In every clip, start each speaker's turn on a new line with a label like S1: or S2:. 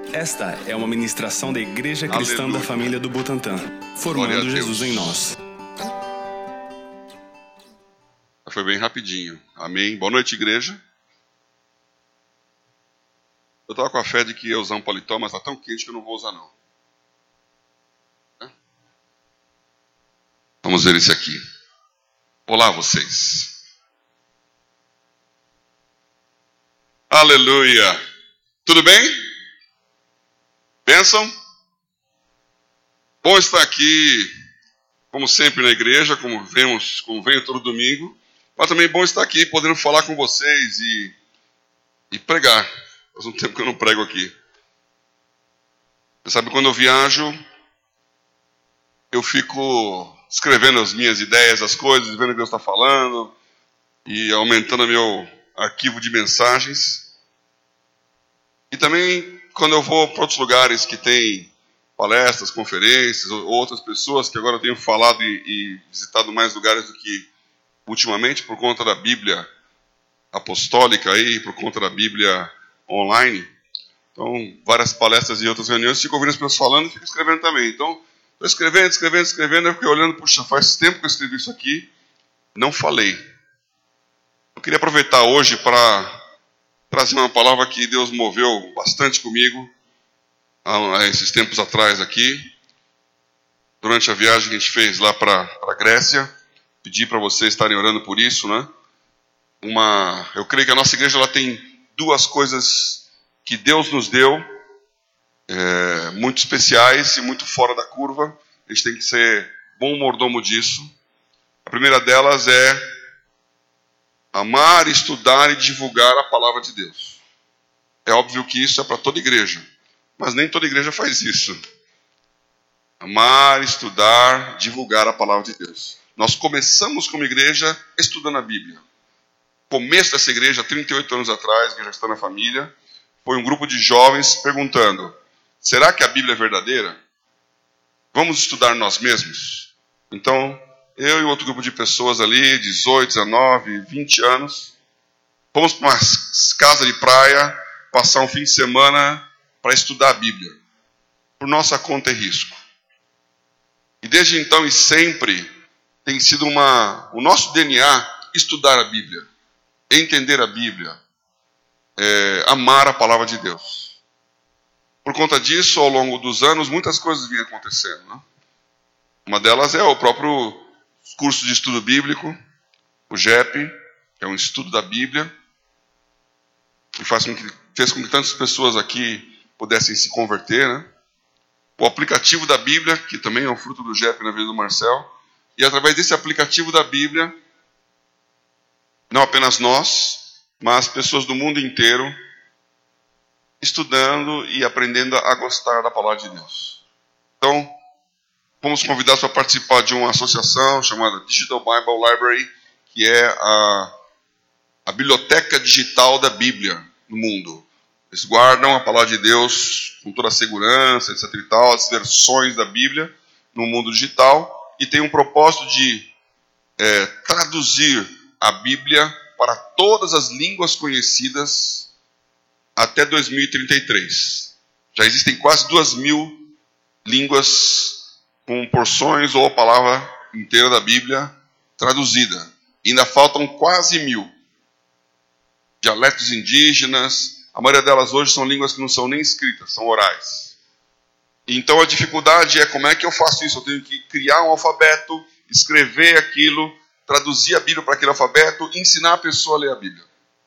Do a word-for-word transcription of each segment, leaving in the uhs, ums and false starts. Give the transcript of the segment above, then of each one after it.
S1: Esta é uma ministração da Igreja Cristã
S2: Aleluia.
S1: da Família do Butantã, formando Jesus em nós.
S2: Foi bem rapidinho. Amém. Boa noite, igreja. Eu estava com a fé de que ia usar um paletó, mas está tão quente que eu não vou usar, não. Vamos ver esse aqui. Olá, vocês. Aleluia. Tudo bem? Bênção? Bom estar aqui, como sempre, na igreja, como vemos, como venho todo domingo. Mas também é bom estar aqui, podendo falar com vocês e, e pregar. Faz um tempo que eu não prego aqui. Você sabe, quando eu viajo, eu fico escrevendo as minhas ideias, as coisas, vendo o que Deus está falando e aumentando meu arquivo de mensagens. E também, quando eu vou para outros lugares que tem palestras, conferências, ou outras pessoas, que agora eu tenho falado e, e visitado mais lugares do que ultimamente, por conta da Bíblia apostólica aí, por conta da Bíblia online. Então, várias palestras e outras reuniões, fico ouvindo as pessoas falando e fico escrevendo também. Então, estou escrevendo, escrevendo, escrevendo, eu fiquei olhando, puxa, faz tempo que eu escrevi isso aqui, não falei. Eu queria aproveitar hoje para trazer uma palavra que Deus moveu bastante comigo, há esses tempos atrás aqui, durante a viagem que a gente fez lá para a Grécia. Pedi para vocês estarem orando por isso, né? Uma, eu creio que a nossa igreja ela tem duas coisas que Deus nos deu, é, muito especiais e muito fora da curva. A gente tem que ser bom mordomo disso. A primeira delas é amar, estudar e divulgar a palavra de Deus. É óbvio que isso é para toda igreja, mas nem toda igreja faz isso. Amar, estudar, divulgar a palavra de Deus. Nós começamos como igreja estudando a Bíblia. O começo dessa igreja, trinta e oito anos atrás, que já está na família, foi um grupo de jovens perguntando: será que a Bíblia é verdadeira? Vamos estudar nós mesmos? Então, eu e outro grupo de pessoas ali, dezoito, dezenove, vinte anos, fomos para uma casa de praia, passar um fim de semana para estudar a Bíblia, por nossa conta e risco. E desde então e sempre tem sido uma, o nosso D N A estudar a Bíblia, entender a Bíblia, é, amar a palavra de Deus. Por conta disso, ao longo dos anos, muitas coisas vinham acontecendo, né? Uma delas é o próprio curso de estudo bíblico, o G E P, que é um estudo da Bíblia, que faz com que, fez com que tantas pessoas aqui pudessem se converter, né? O aplicativo da Bíblia, que também é um fruto do G E P na vida do Marcel. E através desse aplicativo da Bíblia, não apenas nós, mas pessoas do mundo inteiro, estudando e aprendendo a gostar da palavra de Deus. Então, fomos convidados para participar de uma associação chamada Digital Bible Library, que é a, a biblioteca digital da Bíblia no mundo. Eles guardam a palavra de Deus com toda a segurança, etc e tal, as versões da Bíblia no mundo digital, e tem um propósito de é, traduzir a Bíblia para todas as línguas conhecidas até dois mil e trinta e três. Já existem quase duas mil línguas com porções ou a palavra inteira da Bíblia traduzida. E ainda faltam quase mil. Dialetos indígenas, a maioria delas hoje são línguas que não são nem escritas, são orais. Então a dificuldade é como é que eu faço isso? Eu tenho que criar um alfabeto, escrever aquilo, traduzir a Bíblia para aquele alfabeto e ensinar a pessoa a ler a Bíblia.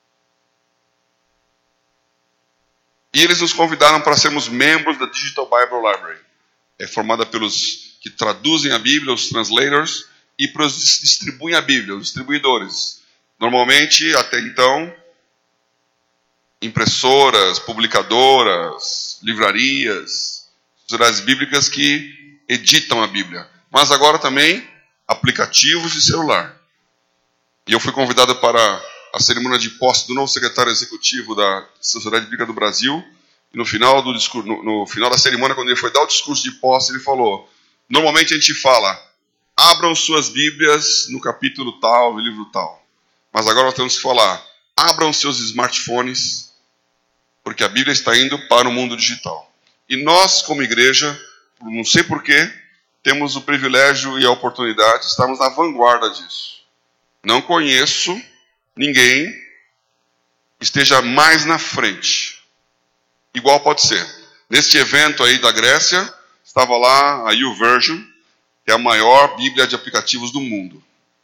S2: E eles nos convidaram para sermos membros da Digital Bible Library. É formada pelos que traduzem a Bíblia, os translators, e para os que distribuem a Bíblia, os distribuidores. Normalmente, até então, impressoras, publicadoras, livrarias, sociedades bíblicas que editam a Bíblia. Mas agora também aplicativos de celular. E eu fui convidado para a cerimônia de posse do novo secretário executivo da Sociedade Bíblica do Brasil. E no final, do discurso, no, no final da cerimônia, quando ele foi dar o discurso de posse, ele falou: normalmente a gente fala, abram suas Bíblias no capítulo tal, no livro tal. Mas agora nós temos que falar, abram seus smartphones, porque a Bíblia está indo para o mundo digital. E nós, como igreja, não sei porquê, temos o privilégio e a oportunidade de estarmos na vanguarda disso. Não conheço ninguém que esteja mais na frente. Igual pode ser. Neste evento aí da Grécia, estava lá a YouVersion, que é a maior bíblia de aplicativos do mundo.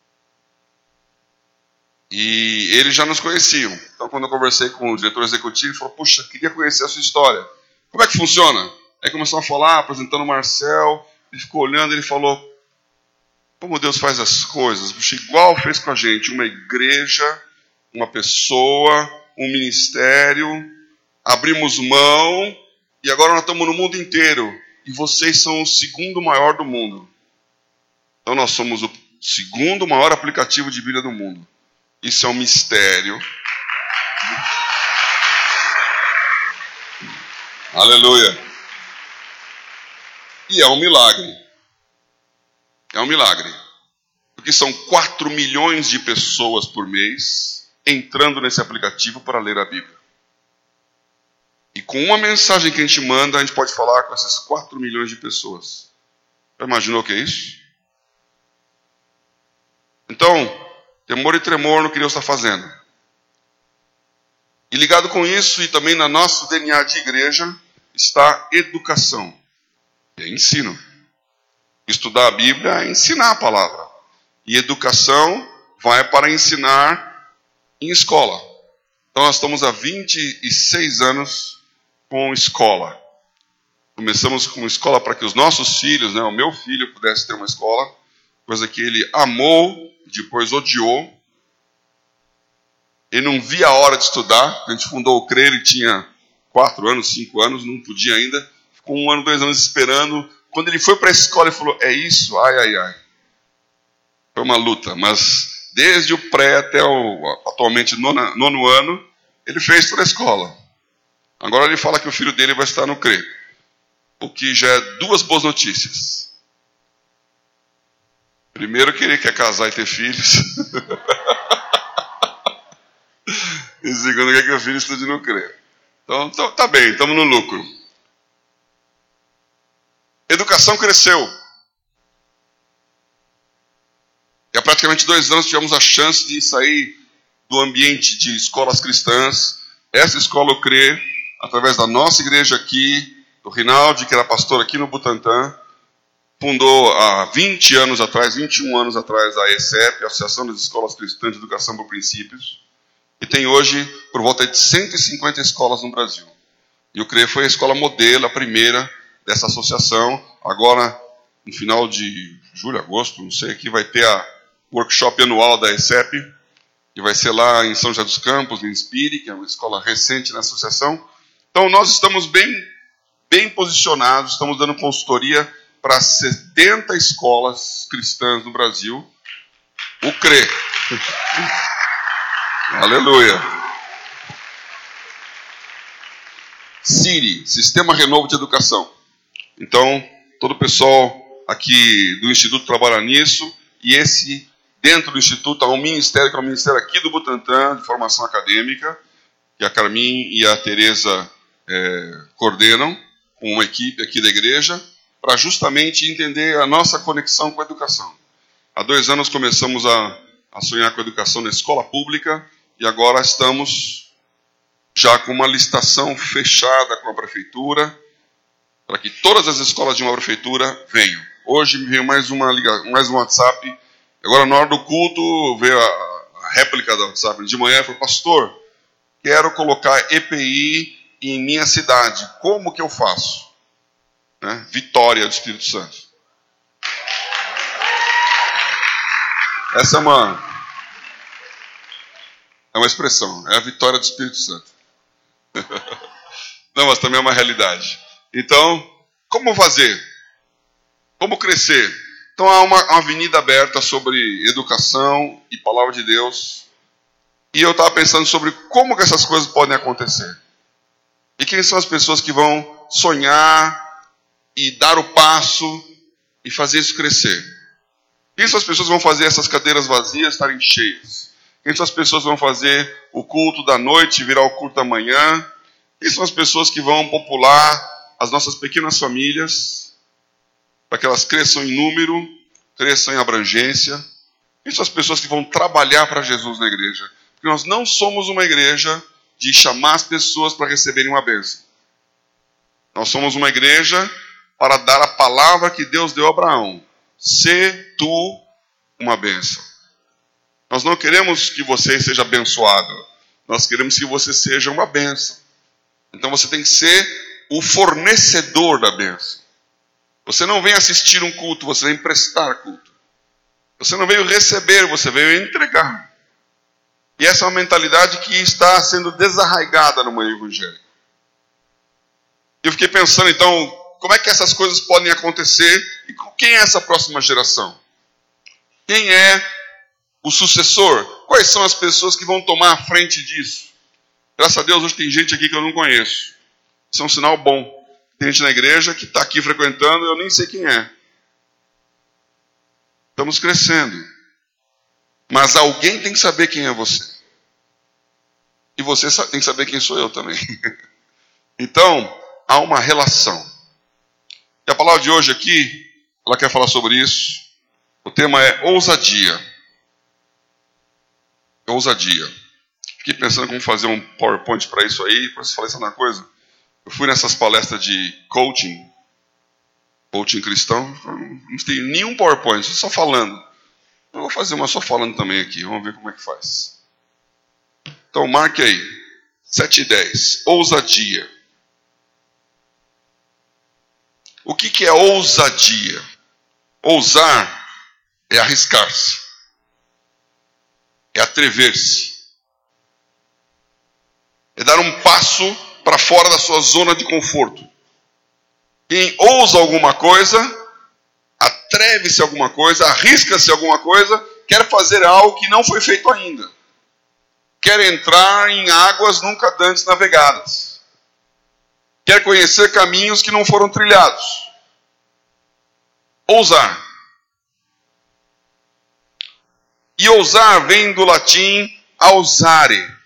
S2: E eles já nos conheciam. Então, quando eu conversei com o diretor executivo, ele falou, puxa, queria conhecer a sua história. Como é que funciona? Aí começou a falar, apresentando o Marcel. Ele ficou olhando, ele falou, como Deus faz as coisas. Puxa, igual fez com a gente. Uma igreja, uma pessoa, um ministério. Abrimos mão e agora nós estamos no mundo inteiro. E vocês são o segundo maior do mundo. Então nós somos o segundo maior aplicativo de Bíblia do mundo. Isso é um mistério. Aleluia. E é um milagre. É um milagre. Porque são quatro milhões de pessoas por mês entrando nesse aplicativo para ler a Bíblia. E com uma mensagem que a gente manda, a gente pode falar com essas quatro milhões de pessoas. Já imaginou o que é isso? Então, temor e tremor no que Deus está fazendo. E ligado com isso, e também no nosso D N A de igreja, está educação. É ensino. Estudar a Bíblia é ensinar a palavra. E educação vai para ensinar em escola. Então nós estamos há vinte e seis anos com escola. Começamos com escola para que os nossos filhos, né, o meu filho pudesse ter uma escola, coisa que ele amou, depois odiou. Ele não via a hora de estudar. A gente fundou o C R E, ele tinha quatro anos, cinco anos, não podia ainda. Ficou um ano, dois anos esperando. Quando ele foi para a escola, ele falou, é isso? Ai, ai, ai. Foi uma luta, mas desde o pré até o atualmente nono, nono ano, ele fez toda a escola. Agora ele fala que o filho dele vai estar no C R E. O que já é duas boas notícias. Primeiro que ele quer casar e ter filhos. E segundo que é que o filho estude no C R E. Então, então tá bem, estamos no lucro. Educação cresceu. E há praticamente dois anos tivemos a chance de sair do ambiente de escolas cristãs. Essa escola, o C R E, através da nossa igreja aqui, do Rinaldi, que era pastor aqui no Butantã, fundou há vinte anos atrás, vinte e um anos atrás, a E S E P, a Associação das Escolas Cristãs de Educação por Princípios, e tem hoje por volta de cento e cinquenta escolas no Brasil. E o C R E foi a escola modelo, a primeira dessa associação. Agora, no final de julho, agosto, não sei, aqui vai ter a workshop anual da E S E P, que vai ser lá em São José dos Campos, em Inspire, que é uma escola recente na associação. Então, nós estamos bem, bem posicionados, estamos dando consultoria para setenta escolas cristãs no Brasil. O C R E. Aleluia. Siri, Sistema Renovo de Educação. Então, todo o pessoal aqui do Instituto trabalha nisso, e esse, dentro do Instituto, há um ministério, que é o ministério aqui do Butantã, de formação acadêmica, que a Carmin e a Tereza é, coordenam, com uma equipe aqui da igreja, para justamente entender a nossa conexão com a educação. Há dois anos começamos a, a sonhar com a educação na escola pública, e agora estamos já com uma licitação fechada com a prefeitura, para que todas as escolas de uma prefeitura venham. Hoje me veio mais, uma, mais um WhatsApp, agora na hora do culto veio a, a réplica do WhatsApp de manhã, falou, pastor, quero colocar E P I em minha cidade, como que eu faço? Né? Vitória do Espírito Santo. Essa é uma, é uma expressão, é a vitória do Espírito Santo. Não, mas também é uma realidade. Então, como fazer? Como crescer? Então há uma, uma avenida aberta sobre educação e palavra de Deus. E eu estava pensando sobre como que essas coisas podem acontecer. E quem são as pessoas que vão sonhar e dar o passo e fazer isso crescer? Quem são as pessoas que vão fazer essas cadeiras vazias estarem cheias? Quem são as pessoas que vão fazer o culto da noite virar o culto da manhã? Quem são as pessoas que vão popular as nossas pequenas famílias, para que elas cresçam em número, cresçam em abrangência. Quem são as pessoas que vão trabalhar para Jesus na igreja? Porque nós não somos uma igreja de chamar as pessoas para receberem uma bênção. Nós somos uma igreja para dar a palavra que Deus deu a Abraão. Sê tu uma bênção. Nós não queremos que você seja abençoado. Nós queremos que você seja uma bênção. Então você tem que ser o fornecedor da bênção. Você não vem assistir um culto, você vem prestar culto. Você não veio receber, você veio entregar. E essa é uma mentalidade que está sendo desarraigada no meio evangélico. Eu fiquei pensando, então, como é que essas coisas podem acontecer? E quem é essa próxima geração? Quem é o sucessor? Quais são as pessoas que vão tomar a frente disso? Graças a Deus, hoje tem gente aqui que eu não conheço. Isso é um sinal bom. Tem gente na igreja que está aqui frequentando, eu nem sei quem é. Estamos crescendo. Mas alguém tem que saber quem é você. E você tem que saber quem sou eu também. Então, há uma relação. E a palavra de hoje aqui, ela quer falar sobre isso. O tema é ousadia. Ousadia. Fiquei pensando como fazer um PowerPoint para isso aí. Depois falei essa coisa. Eu fui nessas palestras de coaching. Coaching cristão. Não tem nenhum PowerPoint, só falando. Eu vou fazer uma só falando também aqui. Vamos ver como é que faz. Então, marque aí. sete e dez. Ousadia. O que, que é ousadia? Ousar é arriscar-se. É atrever-se. É dar um passo para fora da sua zona de conforto. Quem ousa alguma coisa, atreve-se a alguma coisa, arrisca-se a alguma coisa, quer fazer algo que não foi feito ainda. Quer entrar em águas nunca antes navegadas. Quer conhecer caminhos que não foram trilhados. Ousar. E ousar vem do latim ausare.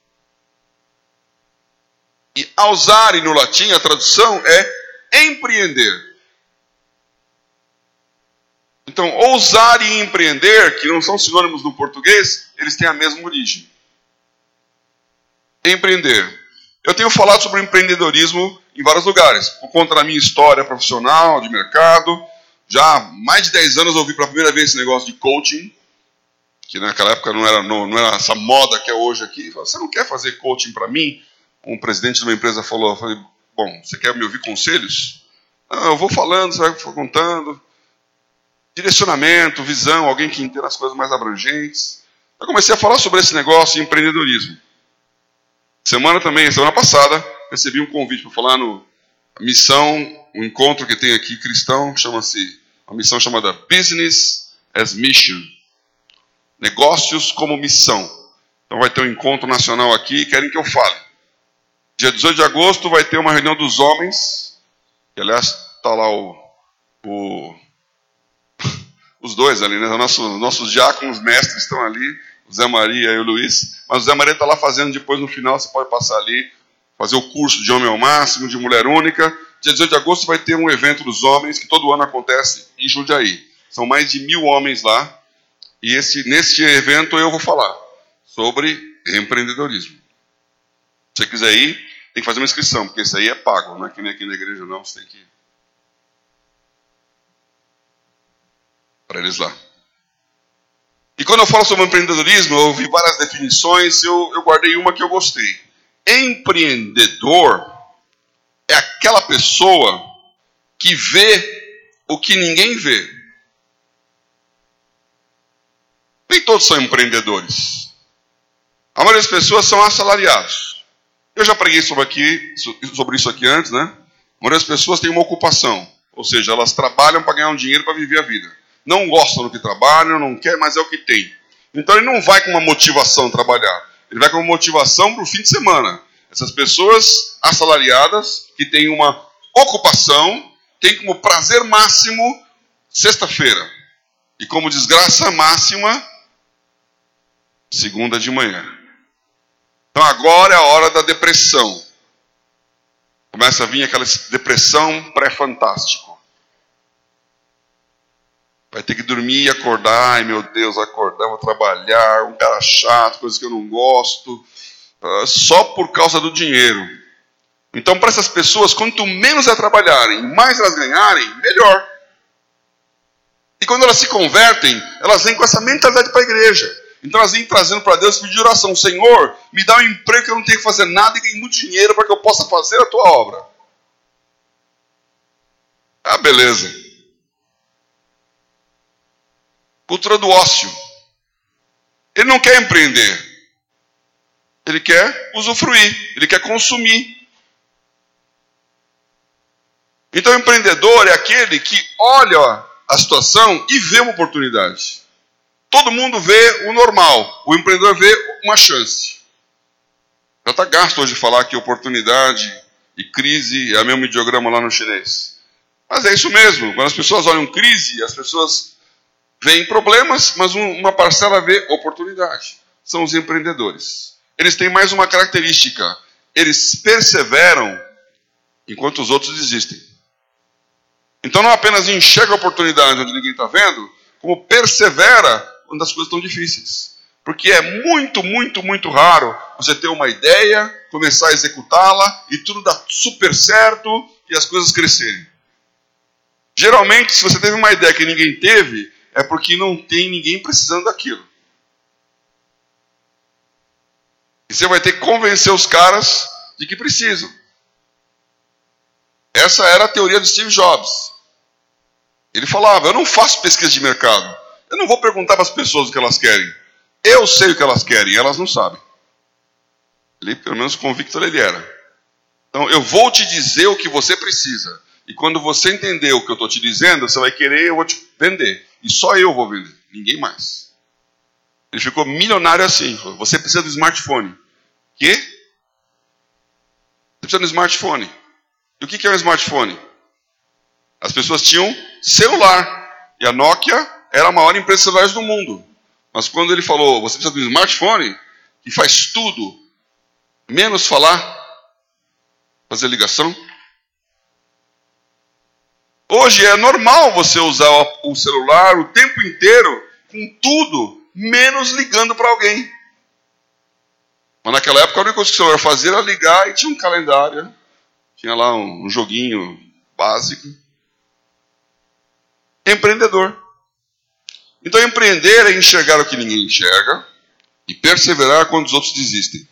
S2: E ausare no latim, a tradução é empreender. Então, ousar e empreender, que não são sinônimos no português, eles têm a mesma origem. Empreender. Eu tenho falado sobre empreendedorismo em vários lugares, por conta da minha história profissional, de mercado. Já há mais de dez anos eu ouvi pela primeira vez esse negócio de coaching, que naquela época não era, não, não era essa moda que é hoje aqui. Você não quer fazer coaching para mim? Um presidente de uma empresa falou, eu falei, bom, você quer me ouvir conselhos? Não, eu vou falando, você vai contando. Direcionamento, visão, alguém que entenda as coisas mais abrangentes. Eu comecei a falar sobre esse negócio de empreendedorismo. Semana também, semana passada, recebi um convite para falar no missão, um encontro que tem aqui cristão, chama-se, uma missão chamada Business as Mission. Negócios como missão. Então vai ter um encontro nacional aqui e querem que eu fale. Dia dezoito de agosto vai ter uma reunião dos homens, que aliás está lá o, o, os dois ali, né? Nossos, nossos diáconos mestres estão ali, o Zé Maria e o Luiz, mas o Zé Maria está lá fazendo depois no final, você pode passar ali, fazer o curso de homem ao máximo, de mulher única. Dia dezoito de agosto vai ter um evento dos homens, que todo ano acontece em Jundiaí. São mais de mil homens lá, e esse, nesse evento eu vou falar sobre empreendedorismo. Se você quiser ir, tem que fazer uma inscrição, porque isso aí é pago, não é que nem aqui na igreja não, você tem que ir para eles lá. E quando eu falo sobre empreendedorismo, eu ouvi várias definições, eu, eu guardei uma que eu gostei. Empreendedor é aquela pessoa que vê o que ninguém vê. Nem todos são empreendedores. A maioria das pessoas são assalariados. Eu já preguei sobre, aqui, sobre isso aqui antes, né? A maioria das pessoas tem uma ocupação. Ou seja, elas trabalham para ganhar um dinheiro para viver a vida. Não gostam do que trabalham, não quer, mas é o que tem. Então ele não vai com uma motivação trabalhar. Ele vai com uma motivação para o fim de semana. Essas pessoas assalariadas, que têm uma ocupação, têm como prazer máximo sexta-feira. E como desgraça máxima, segunda de manhã. Então agora é a hora da depressão. Começa a vir aquela depressão pré-fantástico. Vai ter que dormir e acordar. Ai, meu Deus, acordar, vou trabalhar, um cara chato, coisas que eu não gosto, uh, só por causa do dinheiro. Então, para essas pessoas, quanto menos elas trabalharem, mais elas ganharem, melhor. E quando elas se convertem, elas vêm com essa mentalidade para a igreja. Então elas vêm trazendo para Deus pedir oração. Senhor, me dá um emprego que eu não tenho que fazer nada e ganhe muito dinheiro para que eu possa fazer a tua obra. Ah, beleza. Cultura do ócio. Ele não quer empreender. Ele quer usufruir. Ele quer consumir. Então o empreendedor é aquele que olha a situação e vê uma oportunidade. Todo mundo vê o normal. O empreendedor vê uma chance. Já está gasto hoje falar que oportunidade e crise é o mesmo ideograma lá no chinês. Mas é isso mesmo. Quando as pessoas olham crise, as pessoas veem problemas, mas uma parcela vê oportunidade. São os empreendedores. Eles têm mais uma característica. Eles perseveram enquanto os outros desistem. Então não apenas enxerga a oportunidade onde ninguém está vendo, como persevera quando as coisas estão difíceis. Porque é muito, muito, muito raro você ter uma ideia, começar a executá-la e tudo dá super certo e as coisas crescerem. Geralmente, se você teve uma ideia que ninguém teve, é porque não tem ninguém precisando daquilo. E você vai ter que convencer os caras de que precisam. Essa era a teoria de Steve Jobs. Ele falava, eu não faço pesquisa de mercado. Eu não vou perguntar para as pessoas o que elas querem. Eu sei o que elas querem, elas não sabem. Ele, pelo menos convicto ele era. Então, eu vou te dizer o que você precisa. E quando você entender o que eu estou te dizendo, você vai querer, eu vou te vender. E só eu vou vender, ninguém mais. Ele ficou milionário assim. Você precisa do smartphone. Quê? Você precisa do smartphone. E o que é um smartphone? As pessoas tinham celular. E a Nokia era a maior empresa de celulares do mundo. Mas quando ele falou, você precisa de um smartphone, que faz tudo, menos falar, fazer ligação. Hoje é normal você usar o celular o tempo inteiro, com tudo, menos ligando para alguém. Mas naquela época a única coisa que o celular fazia era ligar e tinha um calendário. Tinha lá um joguinho básico. Empreendedor. Então empreender é enxergar o que ninguém enxerga e perseverar quando os outros desistem.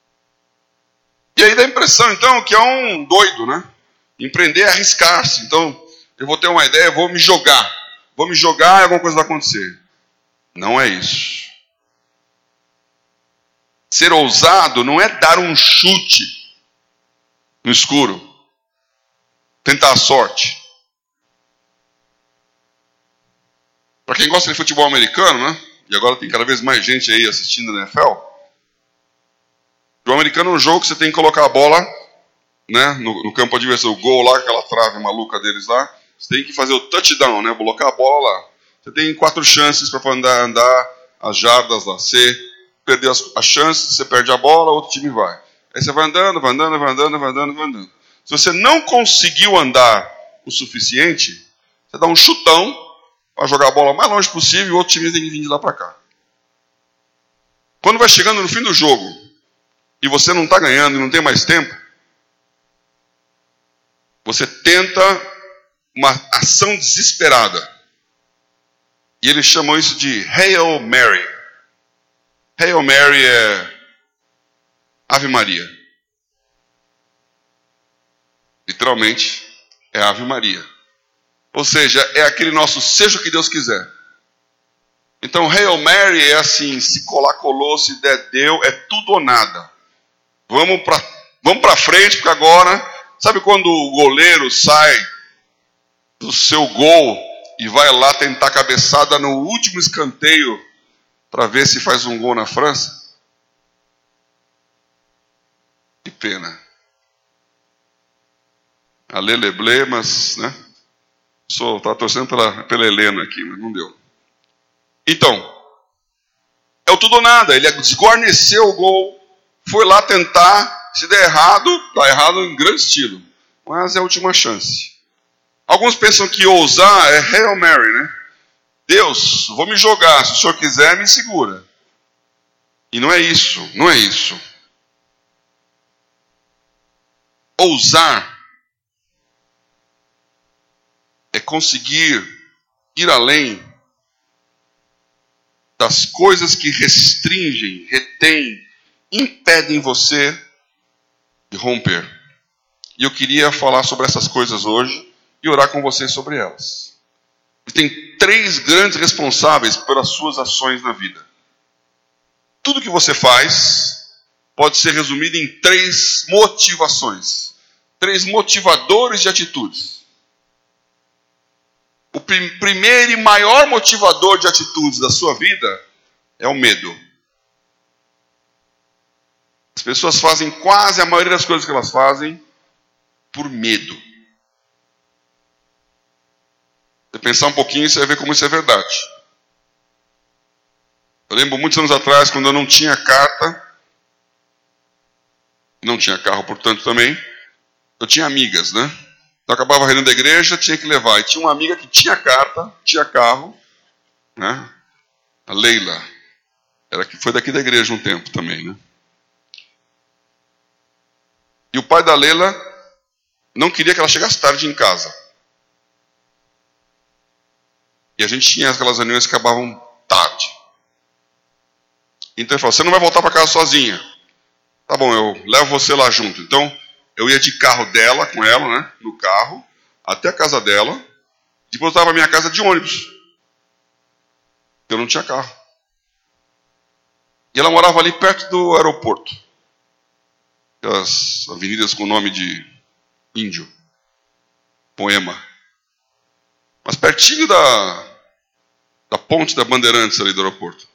S2: E aí dá a impressão então que é um doido, né? Empreender é arriscar-se. Então eu vou ter uma ideia, vou me jogar. Vou me jogar e alguma coisa vai acontecer. Não é isso. Ser ousado não é dar um chute no escuro. Tentar a sorte. Para quem gosta de futebol americano, né? E agora tem cada vez mais gente aí assistindo a N F L. Futebol americano é um jogo que você tem que colocar a bola, né, no, no campo adversário, o gol lá, aquela trave maluca deles lá. Você tem que fazer o touchdown, né? Colocar a bola lá. Você tem quatro chances para andar, andar as jardas lá. Você perdeu as, as chances, você perde a bola, outro time vai. Aí você vai andando, vai andando, vai andando, vai andando, vai andando. Se você não conseguiu andar o suficiente, você dá um chutão para jogar a bola o mais longe possível e o outro time tem que vir de lá para cá. Quando vai chegando no fim do jogo e você não está ganhando e não tem mais tempo, você tenta uma ação desesperada. E eles chamam isso de Hail Mary. Hail Mary é Ave Maria. Literalmente, é Ave Maria. Ou seja, é aquele nosso seja o que Deus quiser. Então, Hail Mary é assim, se colar, colou, se der, deu, é tudo ou nada. Vamos para vamos para frente, porque agora, sabe quando o goleiro sai do seu gol e vai lá tentar cabeçada no último escanteio para ver se faz um gol na França? Que pena. A Leleblé, mas, né? Sou, estava torcendo pela, pela Helena aqui, mas não deu. Então, é o tudo ou nada. Ele desguarneceu o gol, foi lá tentar, se der errado, dá errado em grande estilo. mas é a última chance. Alguns pensam que ousar é Hail Mary, né? Deus, vou me jogar, se o Senhor quiser, me segura. E não é isso, não é isso. Ousar é conseguir ir além das coisas que restringem, retêm, impedem você de romper. E eu queria falar sobre essas coisas hoje e orar com vocês sobre elas. E tem três grandes responsáveis pelas suas ações na vida. Tudo que você faz pode ser resumido em três motivações. Três motivadores de atitudes. O prim- primeiro e maior motivador de atitudes da sua vida é o medo. As pessoas fazem quase a maioria das coisas que elas fazem por medo. Se pensar um pouquinho, você vai ver como isso é verdade. Eu lembro muitos anos atrás, quando eu não tinha carta, não tinha carro, portanto, também, eu tinha amigas, né? Então, eu acabava a reunião da igreja, tinha que levar. E tinha uma amiga que tinha carta, tinha carro, né? A Leila. Era que foi daqui da igreja um tempo também, né? E o pai da Leila não queria que ela chegasse tarde em casa. E a gente tinha aquelas reuniões que acabavam tarde. Então ele falou, você não vai voltar para casa sozinha. Tá bom, eu levo você lá junto. Então, eu ia de carro dela, com ela, né? No carro, até a casa dela. Depois eu estava na minha casa de ônibus. Eu não tinha carro. E ela morava ali perto do aeroporto. As avenidas com o nome de índio. Poema. Mas pertinho da, da ponte da Bandeirantes ali do aeroporto.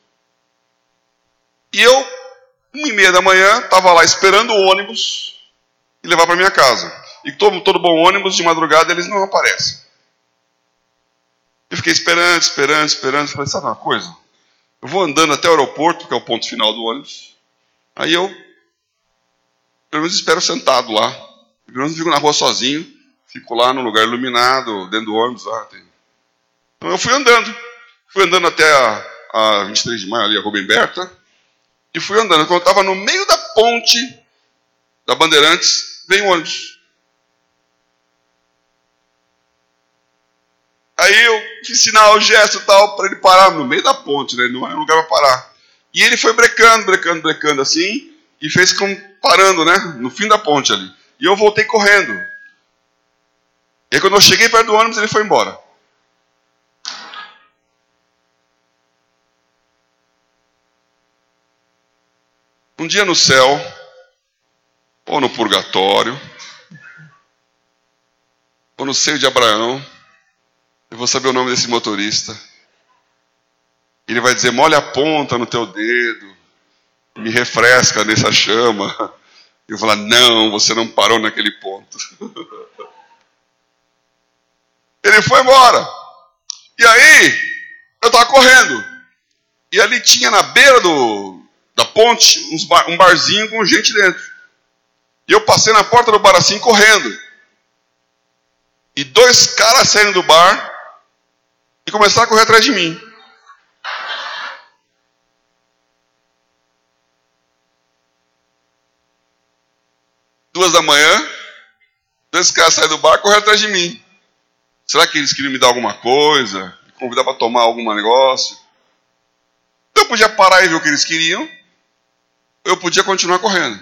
S2: E eu, uma e meia da manhã, estava lá esperando o ônibus e levar para minha casa. E todo, todo bom ônibus, de madrugada, eles não aparecem. Eu fiquei esperando, esperando, esperando. Falei, sabe uma coisa? Eu vou andando até o aeroporto, que é o ponto final do ônibus. Aí eu, pelo menos, espero sentado lá. Pelo menos fico na rua sozinho. Fico lá num lugar iluminado, dentro do ônibus. Lá, tem... Então eu fui andando. Fui andando até a, a vinte e três de maio, ali, a Rubem Berta. E fui andando. Quando eu estava no meio da ponte da Bandeirantes, veio um ônibus. Aí eu fiz sinal, gesto e tal, para ele parar no meio da ponte, né? Não era um lugar para parar. E ele foi brecando, brecando, brecando assim, e fez como parando, né? No fim da ponte ali. E eu voltei correndo. E aí quando eu cheguei perto do ônibus, ele foi embora. Um dia no céu, ou no purgatório, ou no seio de Abraão, eu vou saber o nome desse motorista. Ele vai dizer, molha a ponta no teu dedo, me refresca nessa chama. Eu vou falar, não, você não parou naquele ponto. Ele foi embora. E aí, eu estava correndo. E ali tinha na beira do, da ponte uns bar, um barzinho com gente dentro. E eu passei na porta do bar assim, correndo. E dois caras saíram do bar e começaram a correr atrás de mim. Duas da manhã, dois caras saíram do bar e correram atrás de mim. Será que eles queriam me dar alguma coisa? Me convidar para tomar algum negócio? Eu podia parar e ver o que eles queriam. Eu podia continuar correndo.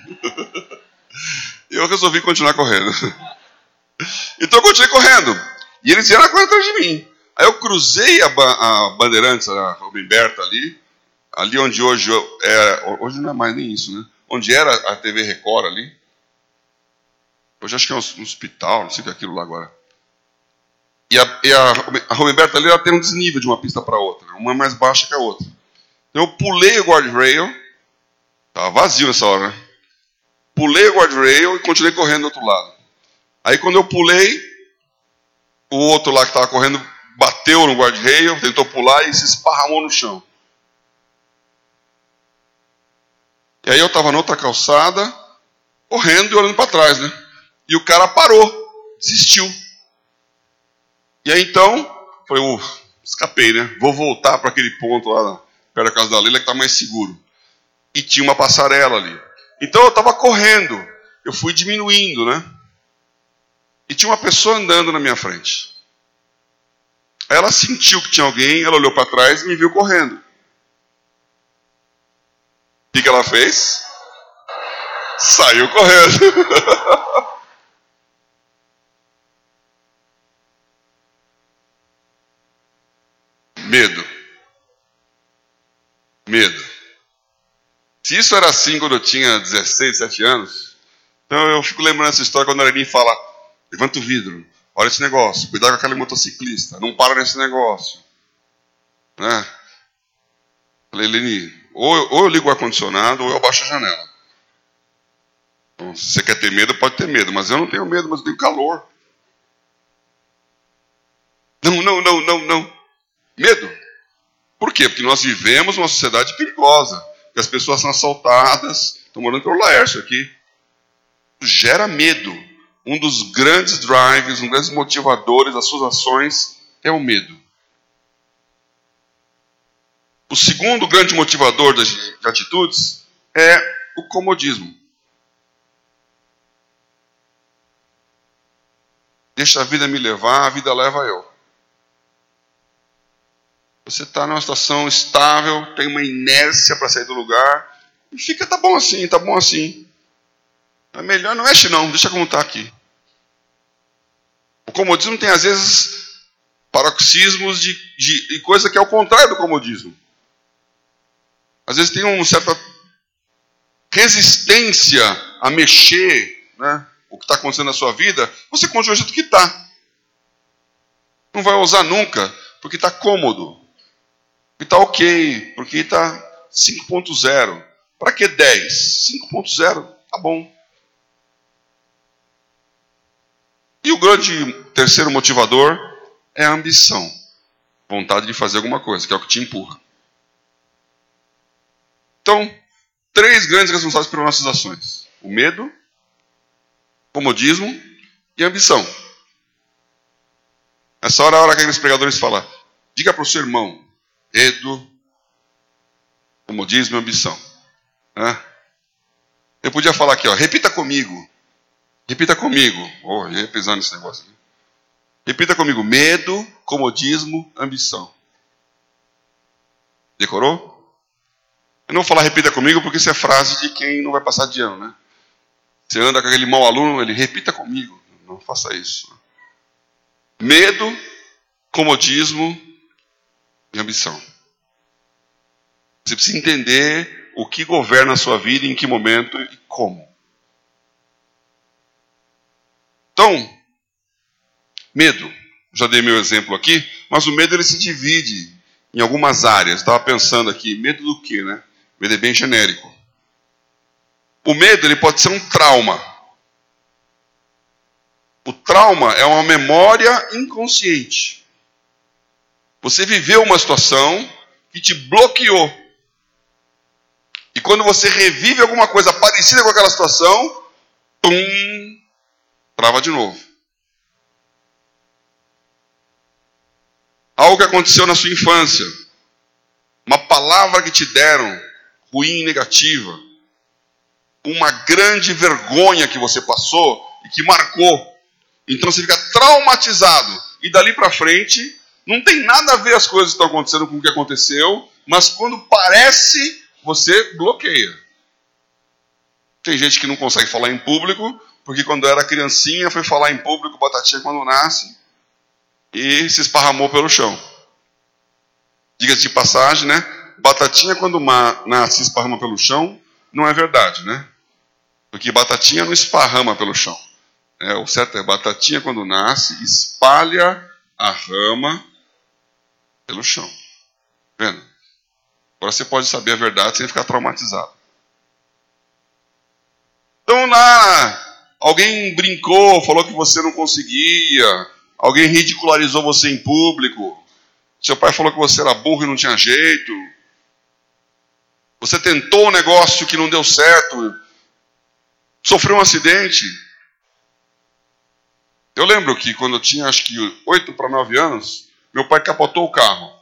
S2: Eu resolvi continuar correndo. Então eu continuei correndo. E eles vieram correr atrás de mim. Aí eu cruzei a, ba- a Bandeirantes, a Rubem Berta ali. Ali onde hoje é... Hoje não é mais nem isso, né? Onde era a T V Record ali. Hoje acho que é um hospital, não sei o que é aquilo lá agora. E a, e a, a Rubem Berta ali, ela tem um desnível de uma pista para outra. Uma é mais baixa que a outra. Então eu pulei o guardrail. Estava vazio nessa hora, né? Pulei o guardrail e continuei correndo do outro lado. Aí quando eu pulei, o outro lá que estava correndo bateu no guardrail, tentou pular e se esparramou no chão. E aí eu estava na outra calçada, correndo e olhando para trás, né? E o cara parou, desistiu. E aí então, foi o escapei, né? Vou voltar para aquele ponto lá perto da casa da Leila que está mais seguro. E tinha uma passarela ali. Então eu estava correndo, eu fui diminuindo, né? E tinha uma pessoa andando na minha frente. Aí ela sentiu que tinha alguém, ela olhou para trás e me viu correndo. O que, que ela fez? Saiu correndo. Medo. Medo. Se isso era assim quando eu tinha dezesseis, dezessete anos, então eu fico lembrando essa história quando a Leni fala, levanta o vidro, olha esse negócio, cuidado com aquele motociclista, não para nesse negócio. Né? Falei, Leni, ou, ou eu ligo o ar-condicionado ou eu abaixo a janela. Então, se você quer ter medo, pode ter medo, mas eu não tenho medo, mas eu tenho calor. Não, não, não, não, não. Medo. Por quê? Porque nós vivemos uma sociedade perigosa. Que as pessoas são assaltadas. Estão morando pelo Laércio aqui. Gera medo. Um dos grandes drives, um dos grandes motivadores das suas ações é o medo. O segundo grande motivador de atitudes é o comodismo. Deixa a vida me levar, a vida leva eu. Você está numa situação estável, tem uma inércia para sair do lugar, e fica, tá bom assim, tá bom assim. É melhor, não mexe não, deixa como está aqui. O comodismo tem, às vezes, paroxismos de, de, de coisa que é o contrário do comodismo. Às vezes tem uma certa resistência a mexer, né, o que está acontecendo na sua vida, você continua do jeito que está. Não vai usar nunca, porque está cômodo. Porque está ok, porque está cinco ponto zero. Para que dez? cinco ponto zero, tá bom. E o grande terceiro motivador é a ambição. Vontade de fazer alguma coisa, que é o que te empurra. Então, três grandes responsáveis pelas nossas ações. O medo, comodismo e a ambição. Essa hora é a hora que aqueles pregadores falam, diga para o seu irmão, medo, comodismo e ambição. Né? Eu podia falar aqui, ó, repita comigo. Repita comigo. Oh, eu ia pisar nesse negócio aqui. Repita comigo. Medo, comodismo, ambição. Decorou? Eu não vou falar repita comigo porque isso é frase de quem não vai passar de ano, né? Você anda com aquele mau aluno, ele repita comigo. Não faça isso. Medo, comodismo e ambição. Você precisa entender o que governa a sua vida, em que momento e como. Então, medo. Já dei meu exemplo aqui, mas o medo ele se divide em algumas áreas. Estava pensando aqui, medo do quê, né? Medo é bem genérico. O medo ele pode ser um trauma. O trauma é uma memória inconsciente. Você viveu uma situação que te bloqueou. E quando você revive alguma coisa parecida com aquela situação, pum, trava de novo. Algo que aconteceu na sua infância. Uma palavra que te deram, ruim, negativa. Uma grande vergonha que você passou e que marcou. Então você fica traumatizado. E dali para frente, não tem nada a ver as coisas que estão acontecendo com o que aconteceu, mas quando parece, você bloqueia. Tem gente que não consegue falar em público, porque quando era criancinha foi falar em público, batatinha quando nasce, e se esparramou pelo chão. Diga-se de passagem, né? Batatinha quando nasce e esparrama pelo chão, não é verdade, né? Porque batatinha não esparrama pelo chão. É, o certo é batatinha quando nasce, espalha a rama pelo chão. Vendo? Agora você pode saber a verdade sem ficar traumatizado. Então lá, alguém brincou, falou que você não conseguia, alguém ridicularizou você em público, seu pai falou que você era burro e não tinha jeito, você tentou um negócio que não deu certo, sofreu um acidente. Eu lembro que quando eu tinha, acho que oito para nove anos, meu pai capotou o carro.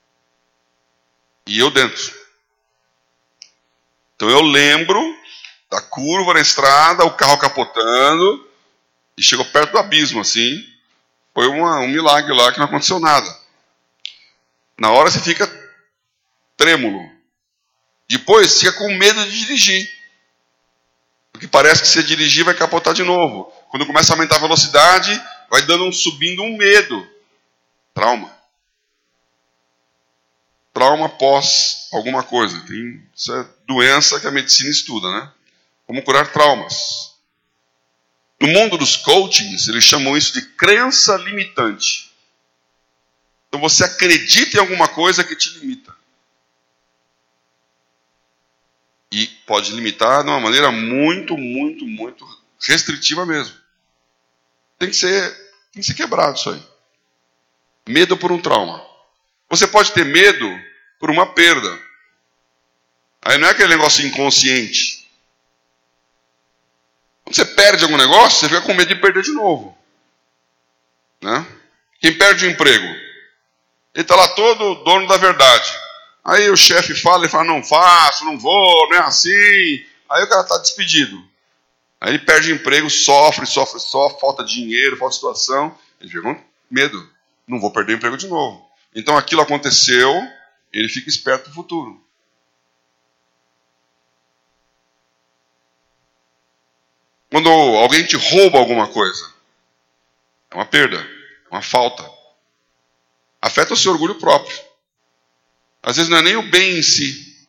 S2: E eu dentro. Então eu lembro da curva na estrada, o carro capotando, e chegou perto do abismo, assim. Foi uma, um milagre lá que não aconteceu nada. Na hora você fica trêmulo. Depois fica com medo de dirigir. Porque parece que se dirigir vai capotar de novo. Quando começa a aumentar a velocidade, vai dando um, subindo um medo. Trauma. Trauma após alguma coisa. Tem, isso é doença que a medicina estuda, né? Como curar traumas. No mundo dos coachings, eles chamam isso de crença limitante. Então você acredita em alguma coisa que te limita. E pode limitar de uma maneira muito, muito, muito restritiva mesmo. Tem que ser, tem que ser quebrado isso aí. Medo por um trauma. Você pode ter medo por uma perda. Aí não é aquele negócio inconsciente. Quando você perde algum negócio, você fica com medo de perder de novo. Né? Quem perde o emprego, ele está lá todo dono da verdade. Aí o chefe fala, ele fala, não faço, não vou, não é assim. Aí o cara está despedido. Aí ele perde o emprego, sofre, sofre, sofre, falta dinheiro, falta situação. Ele fica com medo. Não vou perder o emprego de novo. Então aquilo aconteceu, ele fica esperto no futuro. Quando alguém te rouba alguma coisa, é uma perda, é uma falta. Afeta o seu orgulho próprio. Às vezes não é nem o bem em si.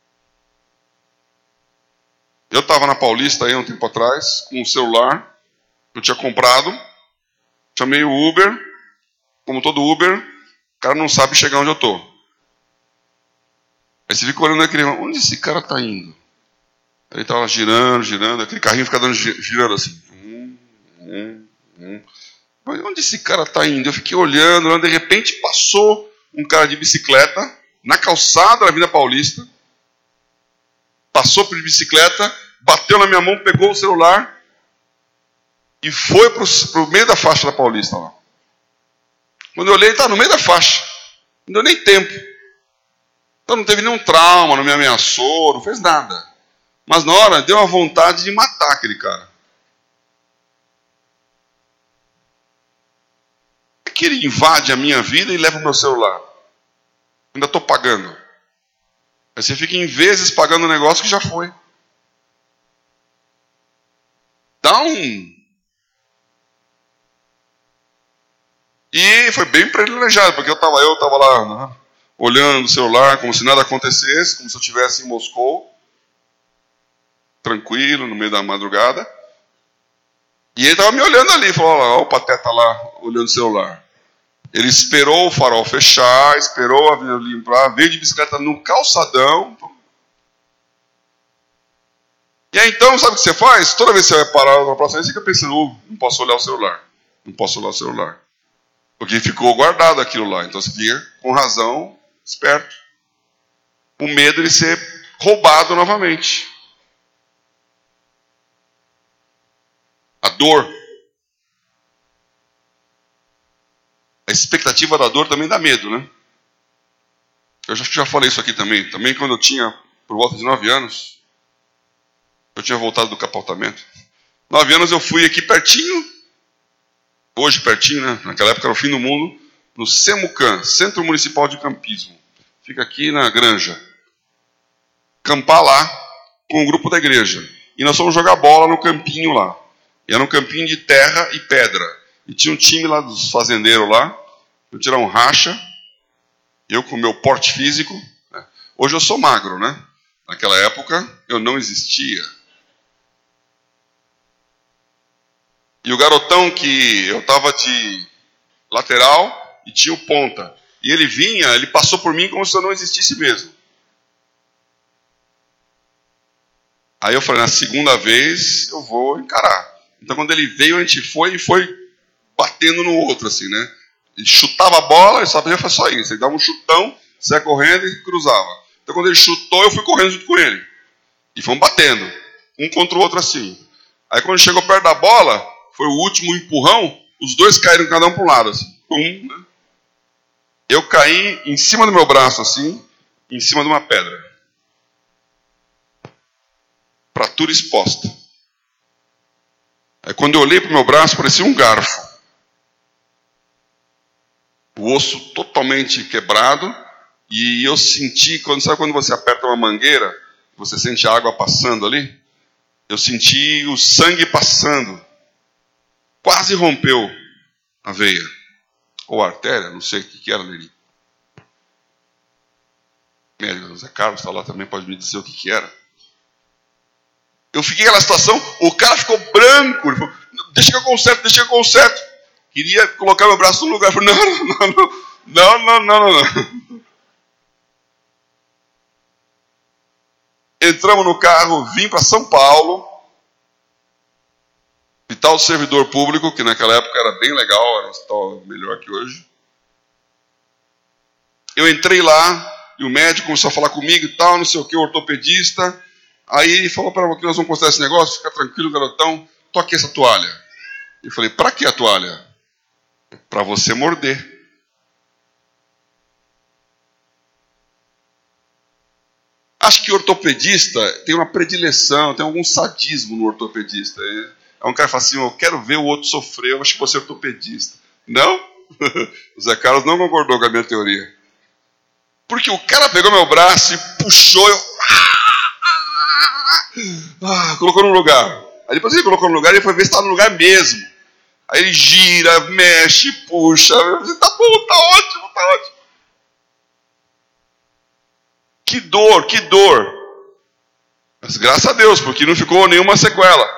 S2: Eu estava na Paulista aí um tempo atrás, com um celular que eu tinha comprado. Chamei o Uber. Como todo Uber, o cara não sabe chegar onde eu estou. Aí você fica olhando aquele, onde esse cara está indo? Aí ele estava girando, girando, aquele carrinho fica dando, girando assim. Hum, hum, hum. Mas onde esse cara está indo? Eu fiquei olhando, olhando, de repente passou um cara de bicicleta, na calçada da Avenida Paulista, passou por bicicleta, bateu na minha mão, pegou o celular e foi para o meio da faixa da Paulista lá. Quando eu olhei, ele estava no meio da faixa. Não deu nem tempo. Então não teve nenhum trauma, não me ameaçou, não fez nada. Mas na hora deu uma vontade de matar aquele cara. É que ele invade a minha vida e leva o meu celular. Ainda estou pagando. Aí você fica em vezes pagando um negócio que já foi. Dá um... E foi bem privilegiado, porque eu estava eu tava lá, né, olhando o celular como se nada acontecesse, como se eu estivesse em Moscou, tranquilo, no meio da madrugada. E ele estava me olhando ali, falou, olha lá, olha o pateta lá, olhando o celular. Ele esperou o farol fechar, esperou a avenida limpar, veio de bicicleta no calçadão. E aí então, sabe o que você faz? Toda vez que você vai parar na próxima vez, você fica pensando, oh, não posso olhar o celular, não posso olhar o celular. Porque ficou guardado aquilo lá. Então você fica, com razão, esperto. O medo de ser roubado novamente. A dor. A expectativa da dor também dá medo, né? Eu já, já falei isso aqui também. Também quando eu tinha, por volta de nove anos, eu tinha voltado do capotamento. Nove anos eu fui aqui pertinho, hoje pertinho, né? Naquela época era o fim do mundo, no CEMUCAM, Centro Municipal de Campismo. Fica aqui na Granja. Campar lá com o grupo da igreja. E nós fomos jogar bola no campinho lá. E era um campinho de terra e pedra. E tinha um time lá dos fazendeiros lá. Eu tirar um racha. Eu com o meu porte físico. Né? Hoje eu sou magro, né? Naquela época eu não existia. E o garotão que eu estava de lateral e tinha o ponta. E ele vinha, ele passou por mim como se eu não existisse mesmo. Aí eu falei, na segunda vez eu vou encarar. Então quando ele veio, a gente foi e foi batendo no outro, assim, né? Ele chutava a bola, ele sabia fazer só isso. Ele dava um chutão, saia correndo e cruzava. Então quando ele chutou, eu fui correndo junto com ele. E fomos batendo, um contra o outro assim. Aí quando chegou perto da bola, foi o último empurrão, os dois caíram cada um para um lado, assim. Pum, né? Eu caí em cima do meu braço, assim, em cima de uma pedra. Fratura exposta. Aí quando eu olhei para o meu braço, parecia um garfo. O osso totalmente quebrado. E eu senti, quando, sabe quando você aperta uma mangueira, você sente a água passando ali? Eu senti o sangue passando. Quase rompeu a veia. Ou a artéria, não sei o que, que era ali. O médico Zé Carlos está lá também, pode me dizer o que, que era. Eu fiquei naquela situação, o cara ficou branco. Ele falou, deixa que eu conserto, deixa que eu conserto. Queria colocar meu braço no lugar. Eu falei, não, não, não, não, não, não, não, não. Entramos no carro, vim para São Paulo. Hospital do Servidor Público, que naquela época era bem legal, era um hospital melhor que hoje. Eu entrei lá, e o médico começou a falar comigo e tal, não sei o que, o ortopedista. Aí ele falou para mim que nós vamos consertar esse negócio, fica tranquilo, garotão, toque essa toalha. Eu falei, para que a toalha? Para você morder. Acho que o ortopedista tem uma predileção, tem algum sadismo no ortopedista. É um cara que fala assim, eu quero ver o outro sofrer, eu acho que você é ortopedista. Não? O Zé Carlos não concordou com a minha teoria. Porque o cara pegou meu braço e puxou, eu... Ah, colocou no lugar. Aí depois ele colocou no lugar e ele foi ver se estava no lugar mesmo. Aí ele gira, mexe, puxa. Eu disse, tá bom, tá ótimo, tá ótimo. Que dor, que dor. Mas graças a Deus, porque não ficou nenhuma sequela.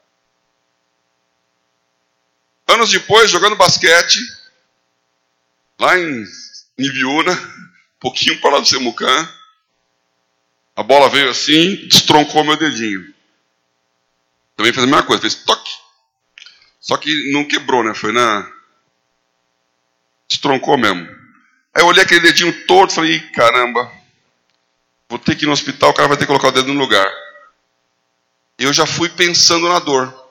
S2: Anos depois, jogando basquete, lá em Ibiúna, um pouquinho para lá do Semucã, a bola veio assim, destroncou meu dedinho. Também fez a mesma coisa, fez toque. Só que não quebrou, né? Foi na... Destroncou mesmo. Aí eu olhei aquele dedinho torto e falei, caramba, vou ter que ir no hospital, o cara vai ter que colocar o dedo no lugar. Eu já fui pensando na dor.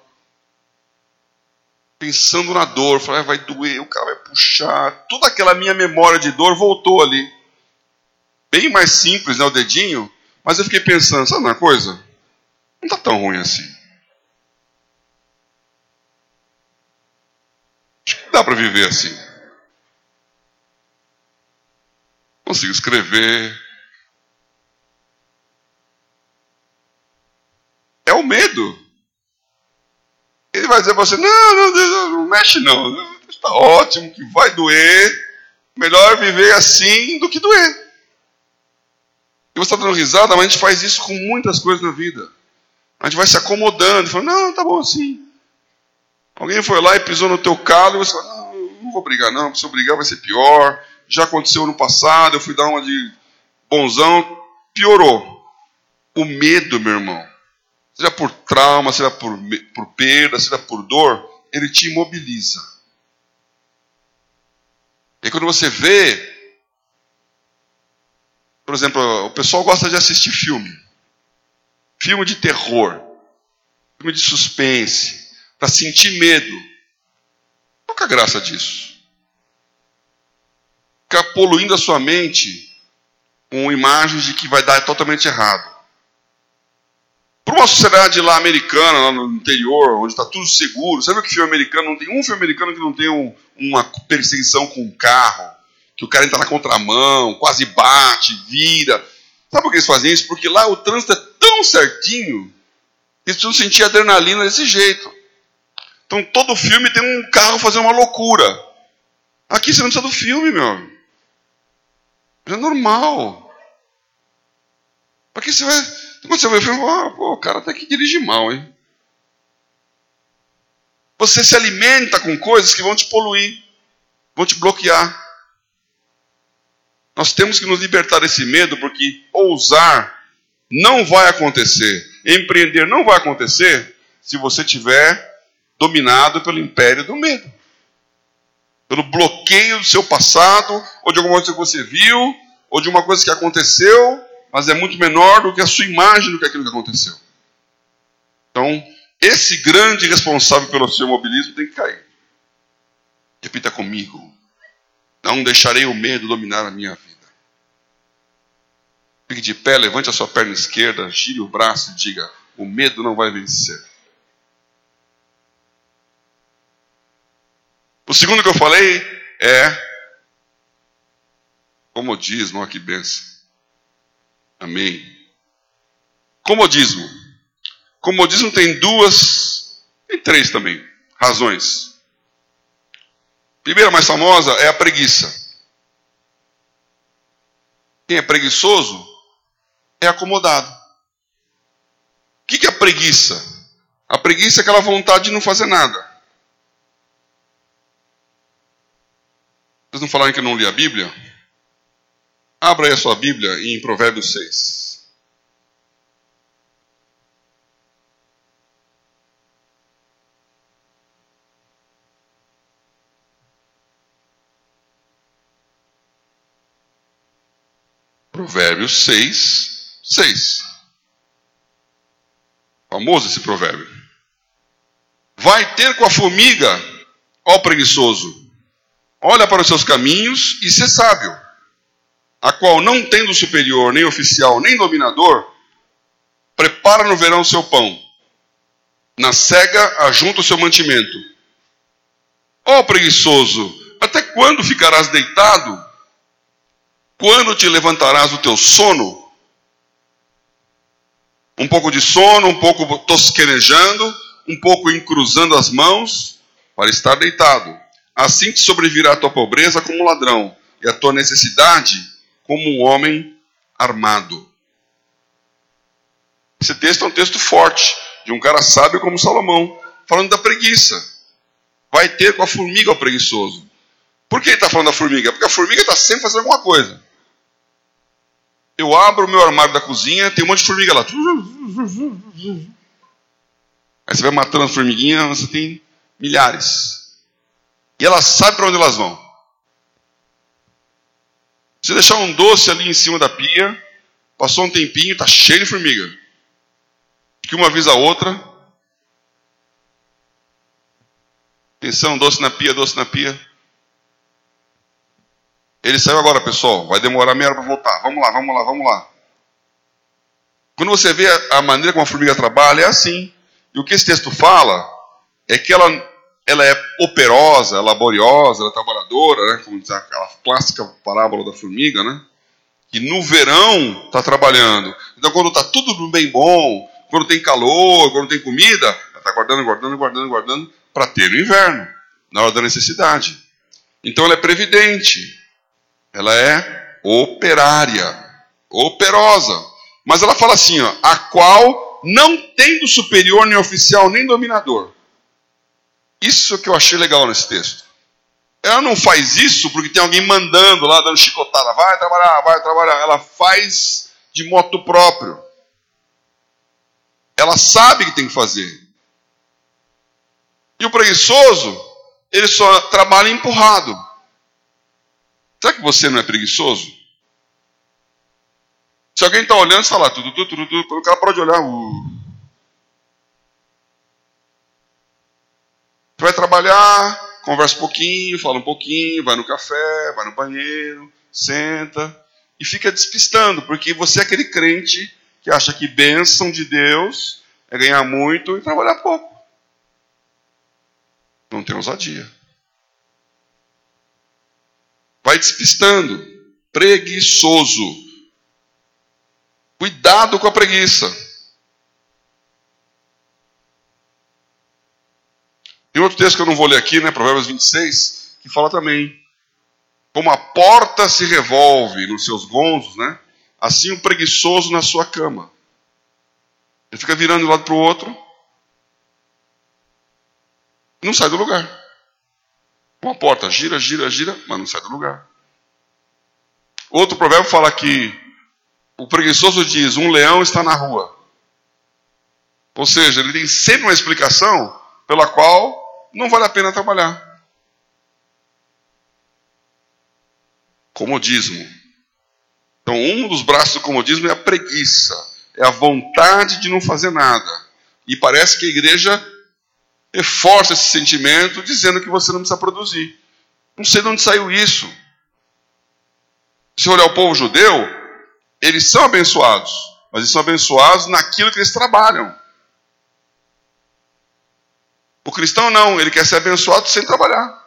S2: Pensando na dor, falei, ah, vai doer, o cara vai puxar. Toda aquela minha memória de dor voltou ali. Bem mais simples, né, o dedinho. Mas eu fiquei pensando, sabe uma coisa? Não está tão ruim assim. Acho que dá para viver assim. Consigo escrever. É o medo. Ele vai dizer para você, não, não, não, não mexe não. Está ótimo, que vai doer. Melhor viver assim do que doer. E você está dando risada, mas a gente faz isso com muitas coisas na vida. A gente vai se acomodando, falando, não, tá bom assim. Alguém foi lá e pisou no teu calo, e você fala, não, não vou brigar não, se eu brigar vai ser pior. Já aconteceu no passado, eu fui dar uma de bonzão, piorou. O medo, meu irmão, seja por trauma, seja por, por perda, seja por dor, ele te imobiliza. E quando você vê, por exemplo, o pessoal gosta de assistir filme. Filme de terror. Filme de suspense. Para sentir medo. Qual que é a graça disso? Ficar poluindo a sua mente com imagens de que vai dar totalmente errado. Para uma sociedade lá americana, lá no interior, onde está tudo seguro. Sabe que filme americano? Não tem um filme americano que não tem um, uma perseguição com um carro. Que o cara entra na contramão, quase bate, vira. Sabe por que eles fazem isso? Porque lá o trânsito é tão certinho que eles precisam sentir adrenalina desse jeito. Então todo filme tem um carro fazendo uma loucura. Aqui você não precisa do filme, meu. É normal. Para que você vai... Quando você vai ver o filme, ah, pô, o cara até que dirige mal, hein? Você se alimenta com coisas que vão te poluir, vão te bloquear. Nós temos que nos libertar desse medo, porque ousar não vai acontecer. Empreender não vai acontecer se você tiver dominado pelo império do medo. Pelo bloqueio do seu passado, ou de alguma coisa que você viu, ou de uma coisa que aconteceu, mas é muito menor do que a sua imagem do que aquilo que aconteceu. Então, esse grande responsável pelo seu imobilismo tem que cair. Repita comigo. Não deixarei o medo dominar a minha vida. Fique de pé, levante a sua perna esquerda, gire o braço e diga: o medo não vai vencer. O segundo que eu falei é comodismo. Olha que bênção. Amém. Comodismo. Comodismo tem duas, tem três também, razões. A primeira, mais famosa, é a preguiça. Quem é preguiçoso é acomodado. O que é a preguiça? A preguiça é aquela vontade de não fazer nada. Vocês não falaram que eu não li a Bíblia? Abra aí a sua Bíblia em Provérbios seis. Provérbios seis, seis. Famoso esse provérbio. Vai ter com a formiga, ó preguiçoso, olha para os seus caminhos e ser sábio, a qual, não tendo superior, nem oficial, nem dominador, prepara no verão o seu pão, na cega ajunta o seu mantimento. Ó preguiçoso, até quando ficarás deitado? Quando te levantarás do teu sono? Um pouco de sono, um pouco tosquerejando, um pouco encruzando as mãos, para estar deitado. Assim te sobrevirá a tua pobreza como um ladrão, e a tua necessidade como um homem armado. Esse texto é um texto forte, de um cara sábio como Salomão, falando da preguiça. Vai ter com a formiga o preguiçoso. Por que ele está falando da formiga? Porque a formiga está sempre fazendo alguma coisa. Eu abro o meu armário da cozinha, tem um monte de formiga lá. Aí você vai matando as formiguinhas, você tem milhares. E ela sabe para onde elas vão. Se deixar um doce ali em cima da pia, passou um tempinho, está cheio de formiga. Que uma vez a outra. Atenção, doce na pia, doce na pia. Ele saiu agora, pessoal. Vai demorar meia hora para voltar. Vamos lá, vamos lá, vamos lá. Quando você vê a maneira como a formiga trabalha, é assim. E o que esse texto fala é que ela, ela é operosa, laboriosa, ela é trabalhadora, né? Como diz aquela clássica parábola da formiga, né? Que no verão está trabalhando. Então, quando está tudo bem bom, quando tem calor, quando tem comida, ela está guardando, guardando, guardando, guardando para ter no inverno, na hora da necessidade. Então, ela é previdente. Ela é operária, operosa. Mas ela fala assim, ó, a qual não tendo superior, nem oficial, nem dominador. Isso que eu achei legal nesse texto. Ela não faz isso porque tem alguém mandando lá, dando chicotada. Vai trabalhar, vai trabalhar. Ela faz de moto próprio. Ela sabe que tem que fazer. E o preguiçoso, ele só trabalha empurrado. Será que você não é preguiçoso? Se alguém está olhando, você fala, tudo, tudo, tudo, tudo, o cara pode olhar. Uh. Você vai trabalhar, conversa um pouquinho, fala um pouquinho, vai no café, vai no banheiro, senta e fica despistando, porque você é aquele crente que acha que bênção de Deus é ganhar muito e trabalhar pouco. Não tem ousadia. Vai despistando. Preguiçoso. Cuidado com a preguiça. Tem outro texto que eu não vou ler aqui, né? Provérbios vinte e seis, que fala também. Como a porta se revolve nos seus gonzos, né? Assim o preguiçoso na sua cama. Ele fica virando de um lado para o outro. E não sai do lugar. Uma porta gira, gira, gira, mas não sai do lugar. Outro provérbio fala que o preguiçoso diz, um leão está na rua. Ou seja, ele tem sempre uma explicação pela qual não vale a pena trabalhar. Comodismo. Então, um dos braços do comodismo é a preguiça. É a vontade de não fazer nada. E parece que a igreja reforça esse sentimento, dizendo que você não precisa produzir. Não sei de onde saiu isso. Se olhar o povo judeu, eles são abençoados, mas eles são abençoados naquilo que eles trabalham. O cristão não, ele quer ser abençoado sem trabalhar.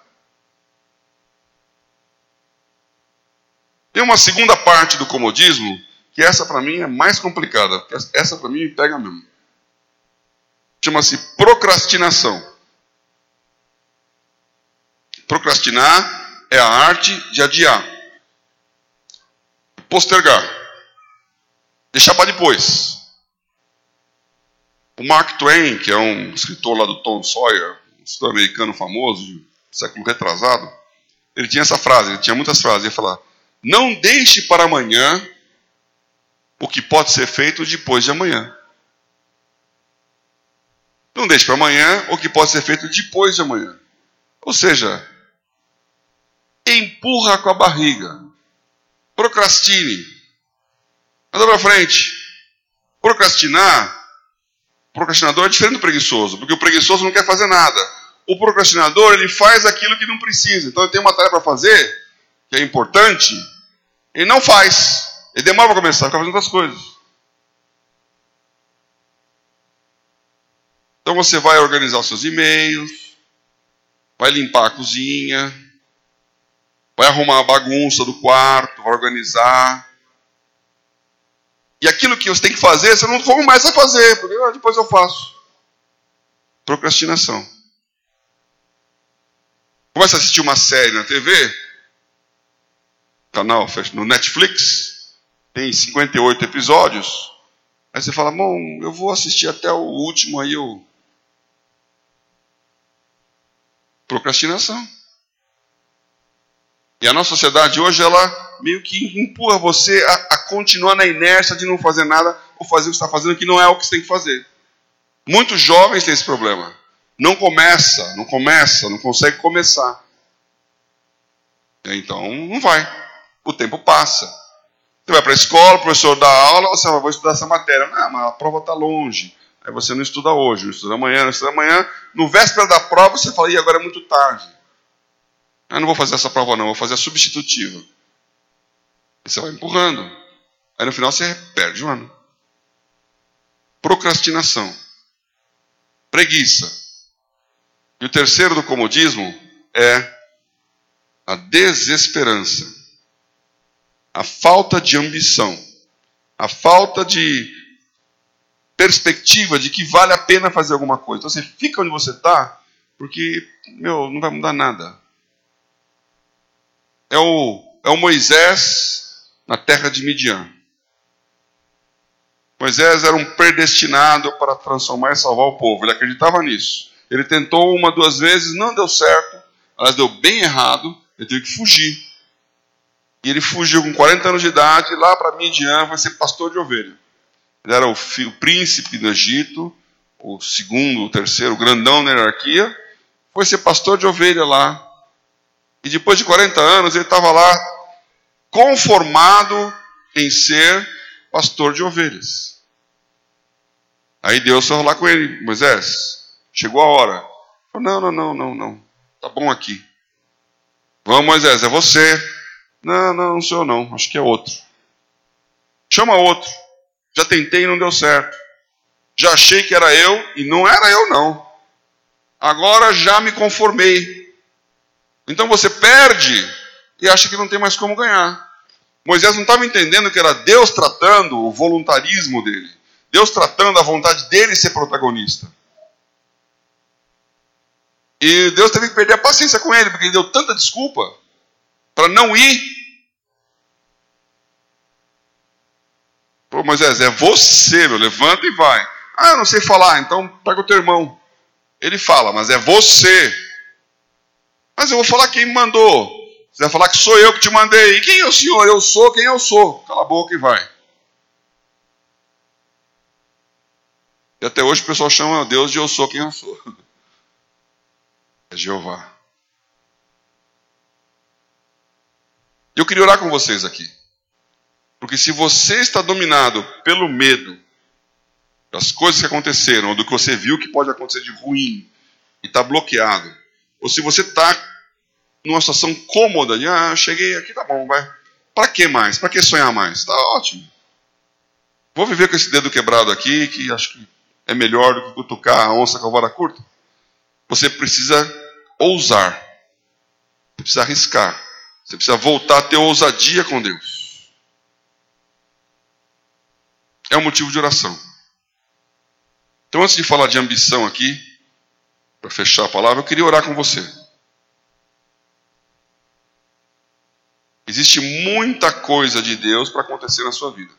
S2: Tem uma segunda parte do comodismo, que essa para mim é mais complicada, porque essa para mim me pega mesmo. Chama-se procrastinação. Procrastinar é a arte de adiar, postergar, deixar para depois. O Mark Twain, que é um escritor lá do Tom Sawyer, um escritor americano famoso, do século retrasado, ele tinha essa frase, ele tinha muitas frases, ele ia falar: não deixe para amanhã o que pode ser feito depois de amanhã. Não deixe para amanhã o que pode ser feito depois de amanhã. Ou seja, empurra com a barriga. Procrastine. Anda para frente. Procrastinar, procrastinador é diferente do preguiçoso, porque o preguiçoso não quer fazer nada. O procrastinador, ele faz aquilo que não precisa. Então ele tem uma tarefa para fazer, que é importante, ele não faz. Ele demora para começar, fica fazendo outras coisas. Então você vai organizar os seus e-mails, vai limpar a cozinha, vai arrumar a bagunça do quarto, vai organizar. E aquilo que você tem que fazer, você não começa a fazer, porque ah, depois eu faço. Procrastinação. Começa a assistir uma série na T V, canal no Netflix, tem cinquenta e oito episódios. Aí você fala, bom, eu vou assistir até o último, aí eu... Procrastinação. E a nossa sociedade hoje, ela meio que empurra você a, a continuar na inércia de não fazer nada, ou fazer o que você está fazendo, que não é o que você tem que fazer. Muitos jovens têm esse problema. Não começa, não começa, não consegue começar. Então, não vai. O tempo passa. Você vai para a escola, o professor dá aula, você vai, vou estudar essa matéria. Não, mas a prova está longe. Aí você não estuda hoje, não estuda amanhã, não estuda amanhã. No véspera da prova, você fala, e agora é muito tarde. Eu não vou fazer essa prova não, vou fazer a substitutiva. E você vai empurrando. Aí no final você perde o ano. Procrastinação. Preguiça. E o terceiro do comodismo é a desesperança. A falta de ambição. A falta de perspectiva de que vale a pena fazer alguma coisa. Então você fica onde você está, porque, meu, não vai mudar nada. É o, é o Moisés na terra de Midian. Moisés era um predestinado para transformar e salvar o povo. Ele acreditava nisso. Ele tentou uma, duas vezes, não deu certo. Aliás, deu bem errado. Ele teve que fugir. E ele fugiu com quarenta anos de idade, lá para Midian, vai ser pastor de ovelha. Ele era o, filho, o príncipe do Egito, o segundo, o terceiro, o grandão na hierarquia. Foi ser pastor de ovelha lá. E depois de quarenta anos, ele estava lá conformado em ser pastor de ovelhas. Aí Deus foi lá com ele, Moisés, chegou a hora. Ele falou, não, não, não, não, não, tá bom aqui. Vamos, Moisés, é você. Não, não, não sou eu não, acho que é outro. Chama outro. Já tentei e não deu certo. Já achei que era eu e não era eu não. Agora já me conformei. Então você perde e acha que não tem mais como ganhar. Moisés não estava entendendo que era Deus tratando o voluntarismo dele. Deus tratando a vontade dele ser protagonista. E Deus teve que perder a paciência com ele, porque ele deu tanta desculpa para não ir. Pô, Moisés, é você, meu, levanta e vai. Ah, eu não sei falar, então pega o teu irmão. Ele fala, mas é você. Mas eu vou falar quem me mandou. Você vai falar que sou eu que te mandei. E quem é o senhor? Eu sou quem eu sou. Cala a boca e vai. E até hoje o pessoal chama Deus de eu sou quem eu sou. É Jeová. Eu queria orar com vocês aqui. Porque se você está dominado pelo medo das coisas que aconteceram, ou do que você viu que pode acontecer de ruim, e está bloqueado, ou se você está numa situação cômoda, de, ah, cheguei aqui, tá bom, vai. Para que mais? Para que sonhar mais? Tá ótimo. Vou viver com esse dedo quebrado aqui, que acho que é melhor do que cutucar a onça com a vara curta. Você precisa ousar. Você precisa arriscar. Você precisa voltar a ter ousadia com Deus. É um motivo de oração. Então, antes de falar de ambição aqui, para fechar a palavra, eu queria orar com você. Existe muita coisa de Deus para acontecer na sua vida.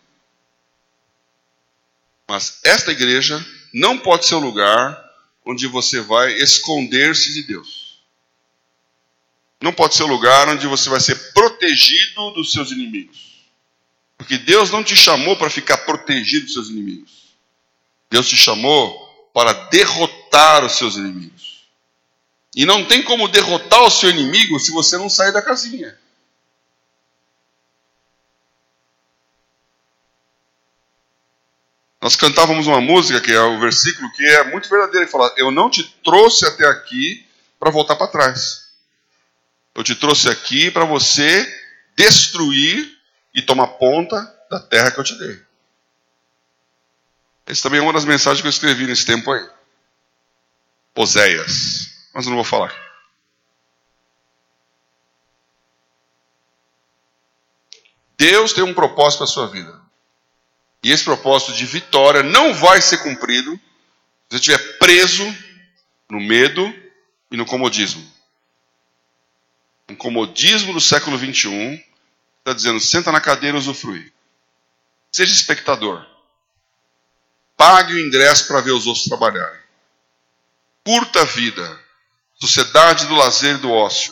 S2: Mas esta igreja não pode ser o lugar onde você vai esconder-se de Deus. Não pode ser o lugar onde você vai ser protegido dos seus inimigos. Porque Deus não te chamou para ficar protegido dos seus inimigos. Deus te chamou para derrotar os seus inimigos. E não tem como derrotar o seu inimigo se você não sair da casinha. Nós cantávamos uma música, que é o versículo, que é muito verdadeiro. Ele fala, eu não te trouxe até aqui para voltar para trás. Eu te trouxe aqui para você destruir e tomar conta da terra que eu te dei. Essa também é uma das mensagens que eu escrevi nesse tempo aí. Oséias. Mas eu não vou falar. Deus tem um propósito para a sua vida. E esse propósito de vitória não vai ser cumprido se você estiver preso no medo e no comodismo. Um comodismo do século vinte e um está dizendo, senta na cadeira e usufrui. Seja espectador. Pague o ingresso para ver os outros trabalharem. Curta a vida. Sociedade do lazer e do ócio.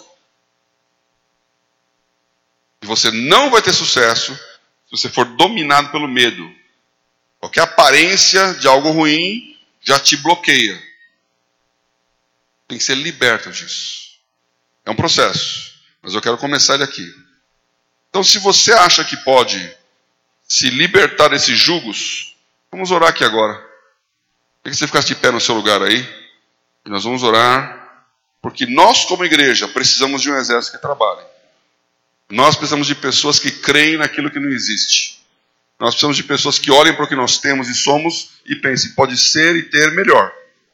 S2: E você não vai ter sucesso se você for dominado pelo medo. Qualquer aparência de algo ruim já te bloqueia. Tem que ser liberto disso. É um processo, mas eu quero começar ele aqui. Então, se você acha que pode se libertar desses jugos, vamos orar aqui agora. Queria que você ficasse de pé no seu lugar aí. E nós vamos orar, porque nós, como igreja, precisamos de um exército que trabalhe. Nós precisamos de pessoas que creem naquilo que não existe. Nós precisamos de pessoas que olhem para o que nós temos e somos e pensem, pode ser e ter melhor.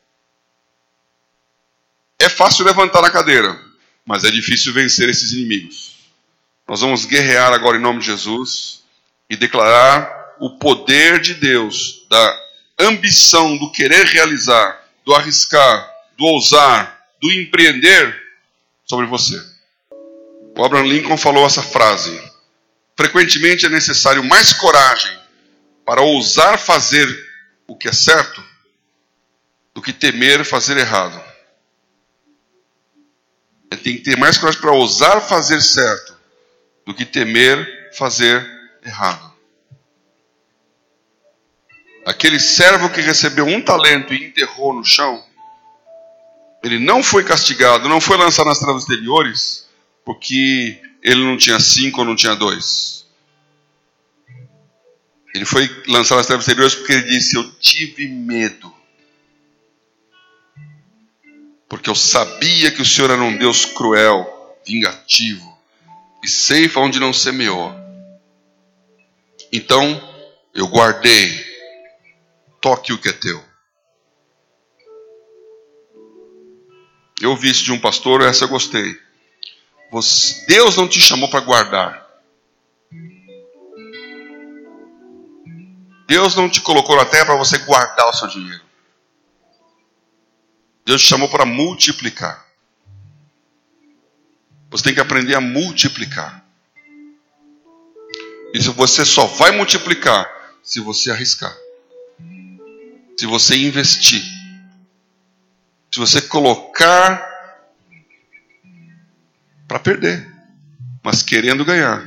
S2: É fácil levantar na cadeira, mas é difícil vencer esses inimigos. Nós vamos guerrear agora em nome de Jesus e declarar o poder de Deus, da ambição, do querer realizar, do arriscar, do ousar, do empreender sobre você. O Abraham Lincoln falou essa frase: frequentemente é necessário mais coragem para ousar fazer o que é certo do que temer fazer errado. Tem que ter mais coragem para ousar fazer certo do que temer fazer errado. Aquele servo que recebeu um talento e enterrou no chão, ele não foi castigado, não foi lançado nas trevas exteriores, porque ele não tinha cinco ou não tinha dois. Ele foi lançado nas trevas exteriores porque ele disse, eu tive medo. Porque eu sabia que o Senhor era um Deus cruel, vingativo, e ceifa onde não semeou. Então, eu guardei, toque o que é teu. Eu ouvi isso de um pastor, essa eu gostei. Você, Deus não te chamou para guardar. Deus não te colocou na terra para você guardar o seu dinheiro. Deus te chamou para multiplicar. Você tem que aprender a multiplicar. E você só vai multiplicar se você arriscar. Se você investir. Se você colocar para perder, mas querendo ganhar.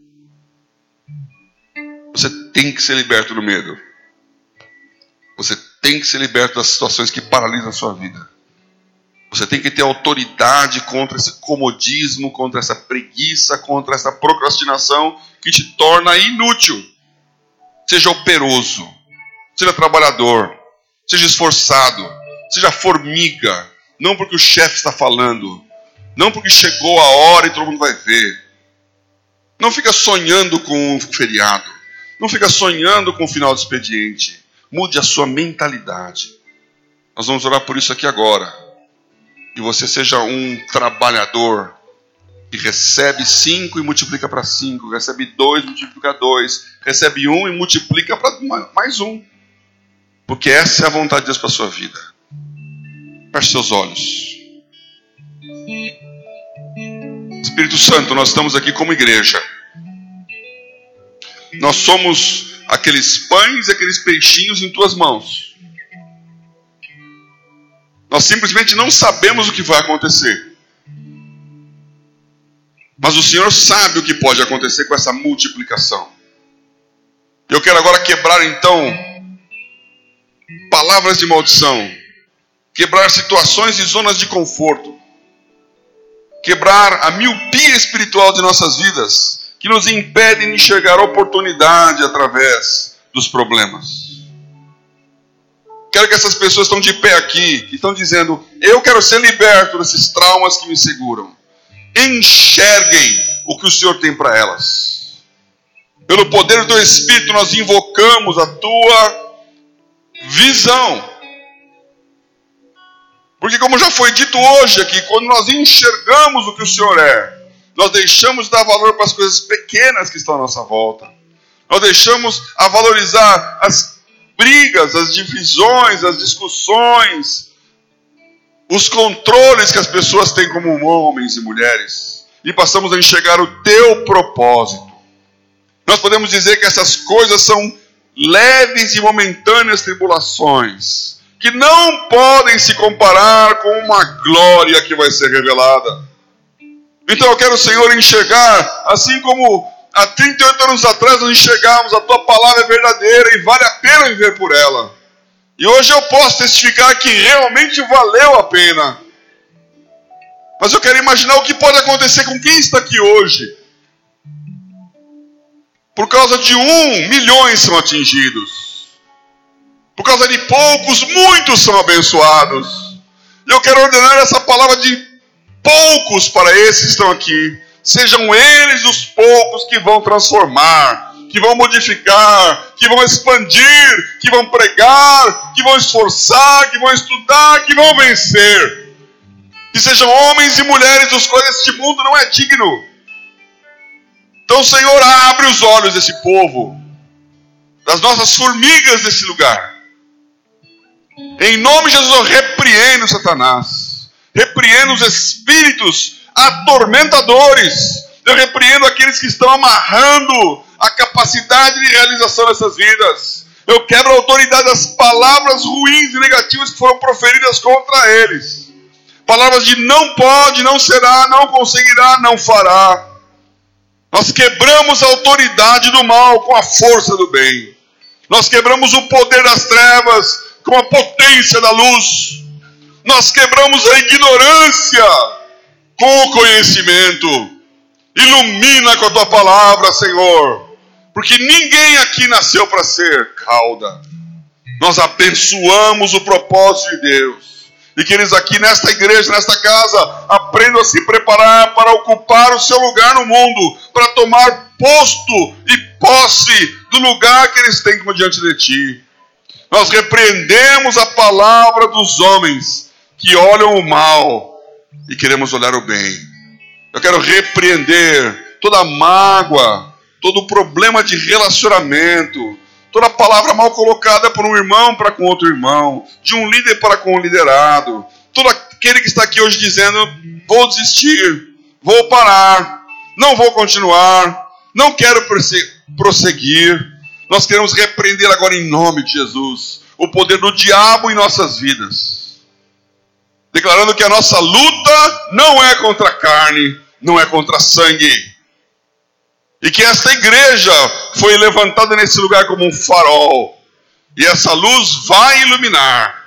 S2: Você tem que ser liberto do medo. Você tem que ser liberto das situações que paralisam a sua vida. Você tem que ter autoridade contra esse comodismo, contra essa preguiça, contra essa procrastinação que te torna inútil. Seja operoso, seja trabalhador, seja esforçado, seja formiga, não porque o chefe está falando, Não porque chegou a hora e todo mundo vai ver. Não fica sonhando com o feriado. Não fica sonhando com o final do expediente. Mude a sua mentalidade. Nós vamos orar por isso aqui agora. Que você seja um trabalhador que recebe cinco e multiplica para cinco, recebe dois e multiplica dois, recebe um e multiplica para mais um. Porque essa é a vontade de Deus para a sua vida. Feche seus olhos. Espírito Santo, nós estamos aqui como igreja. Nós somos aqueles pães e aqueles peixinhos em tuas mãos. Nós simplesmente não sabemos o que vai acontecer. Mas o Senhor sabe o que pode acontecer com essa multiplicação. Eu quero agora quebrar então palavras de maldição. Quebrar situações e zonas de conforto. Quebrar a miopia espiritual de nossas vidas, que nos impedem de enxergar a oportunidade através dos problemas. Quero que essas pessoas que estão de pé aqui, que estão dizendo, eu quero ser liberto desses traumas que me seguram. Enxerguem o que o Senhor tem para elas. Pelo poder do Espírito nós invocamos a tua visão. Porque como já foi dito hoje aqui, quando nós enxergamos o que o Senhor é, nós deixamos de dar valor para as coisas pequenas que estão à nossa volta. Nós deixamos a valorizar as brigas, as divisões, as discussões, os controles que as pessoas têm como homens e mulheres. E passamos a enxergar o teu propósito. Nós podemos dizer que essas coisas são leves e momentâneas tribulações, que não podem se comparar com uma glória que vai ser revelada. Então eu quero, Senhor, enxergar, assim como há trinta e oito anos atrás nós enxergamos, a tua palavra é verdadeira e vale a pena viver por ela. E hoje eu posso testificar que realmente valeu a pena. Mas eu quero imaginar o que pode acontecer com quem está aqui hoje. Por causa de um, milhões são atingidos. Por causa de poucos, muitos são abençoados. E eu quero ordenar essa palavra de poucos para esses que estão aqui. Sejam eles os poucos que vão transformar, que vão modificar, que vão expandir, que vão pregar, que vão esforçar, que vão estudar, que vão vencer. Que sejam homens e mulheres dos quais este mundo não é digno. Então, Senhor, abre os olhos desse povo, das nossas formigas desse lugar. Em nome de Jesus, eu repreendo Satanás. Repreendo os espíritos atormentadores. Eu repreendo aqueles que estão amarrando a capacidade de realização dessas vidas. Eu quebro a autoridade das palavras ruins e negativas que foram proferidas contra eles. Palavras de não pode, não será, não conseguirá, não fará. Nós quebramos a autoridade do mal com a força do bem. Nós quebramos o poder das trevas com a potência da luz. Nós quebramos a ignorância com o conhecimento. Ilumina com a tua palavra, Senhor. Porque ninguém aqui nasceu para ser cauda. Nós abençoamos o propósito de Deus. E que eles aqui nesta igreja, nesta casa, aprendam a se preparar para ocupar o seu lugar no mundo. Para tomar posto e posse do lugar que eles têm como diante de ti. Nós repreendemos a palavra dos homens que olham o mal e queremos olhar o bem. Eu quero repreender toda mágoa, todo problema de relacionamento, toda palavra mal colocada por um irmão para com outro irmão, de um líder para com um liderado, todo aquele que está aqui hoje dizendo, vou desistir, vou parar, não vou continuar, não quero prosseguir. Nós queremos repreender agora em nome de Jesus o poder do diabo em nossas vidas, declarando que a nossa luta não é contra a carne, não é contra sangue, e que esta igreja foi levantada nesse lugar como um farol, e essa luz vai iluminar.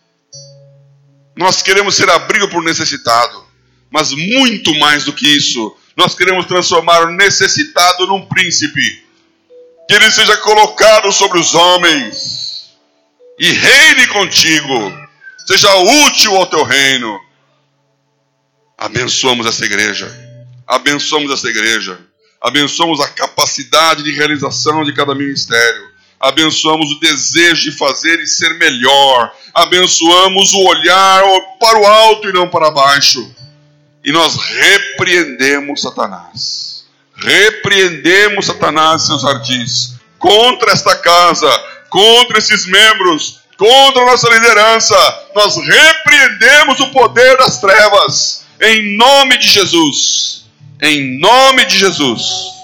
S2: Nós queremos ser abrigo por necessitado, mas muito mais do que isso, nós queremos transformar o necessitado num príncipe, que ele seja colocado sobre os homens e reine contigo, seja útil ao teu reino. Abençoamos essa igreja. Abençoamos essa igreja. Abençoamos a capacidade de realização de cada ministério. Abençoamos o desejo de fazer e ser melhor. Abençoamos o olhar para o alto e não para baixo. E nós repreendemos Satanás. Repreendemos Satanás e seus ardis contra esta casa, contra esses membros, contra a nossa liderança. Nós repreendemos o poder das trevas. Em nome de Jesus. Em nome de Jesus.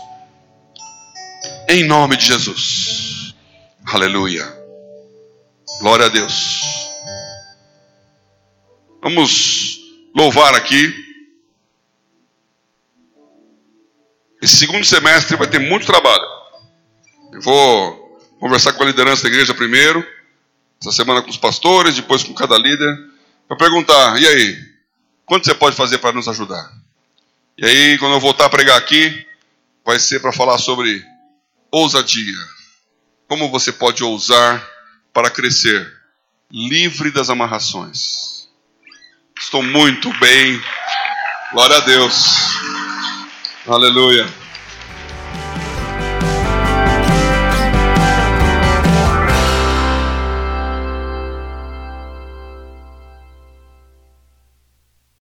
S2: Em nome de Jesus. Aleluia. Glória a Deus. Vamos louvar aqui. Esse segundo semestre vai ter muito trabalho. Eu vou conversar com a liderança da igreja primeiro, essa semana com os pastores, depois com cada líder, para perguntar, e aí, quanto você pode fazer para nos ajudar? E aí, quando eu voltar a pregar aqui, vai ser para falar sobre ousadia. Como você pode ousar para crescer, livre das amarrações. Estou muito bem. Glória a Deus. Aleluia.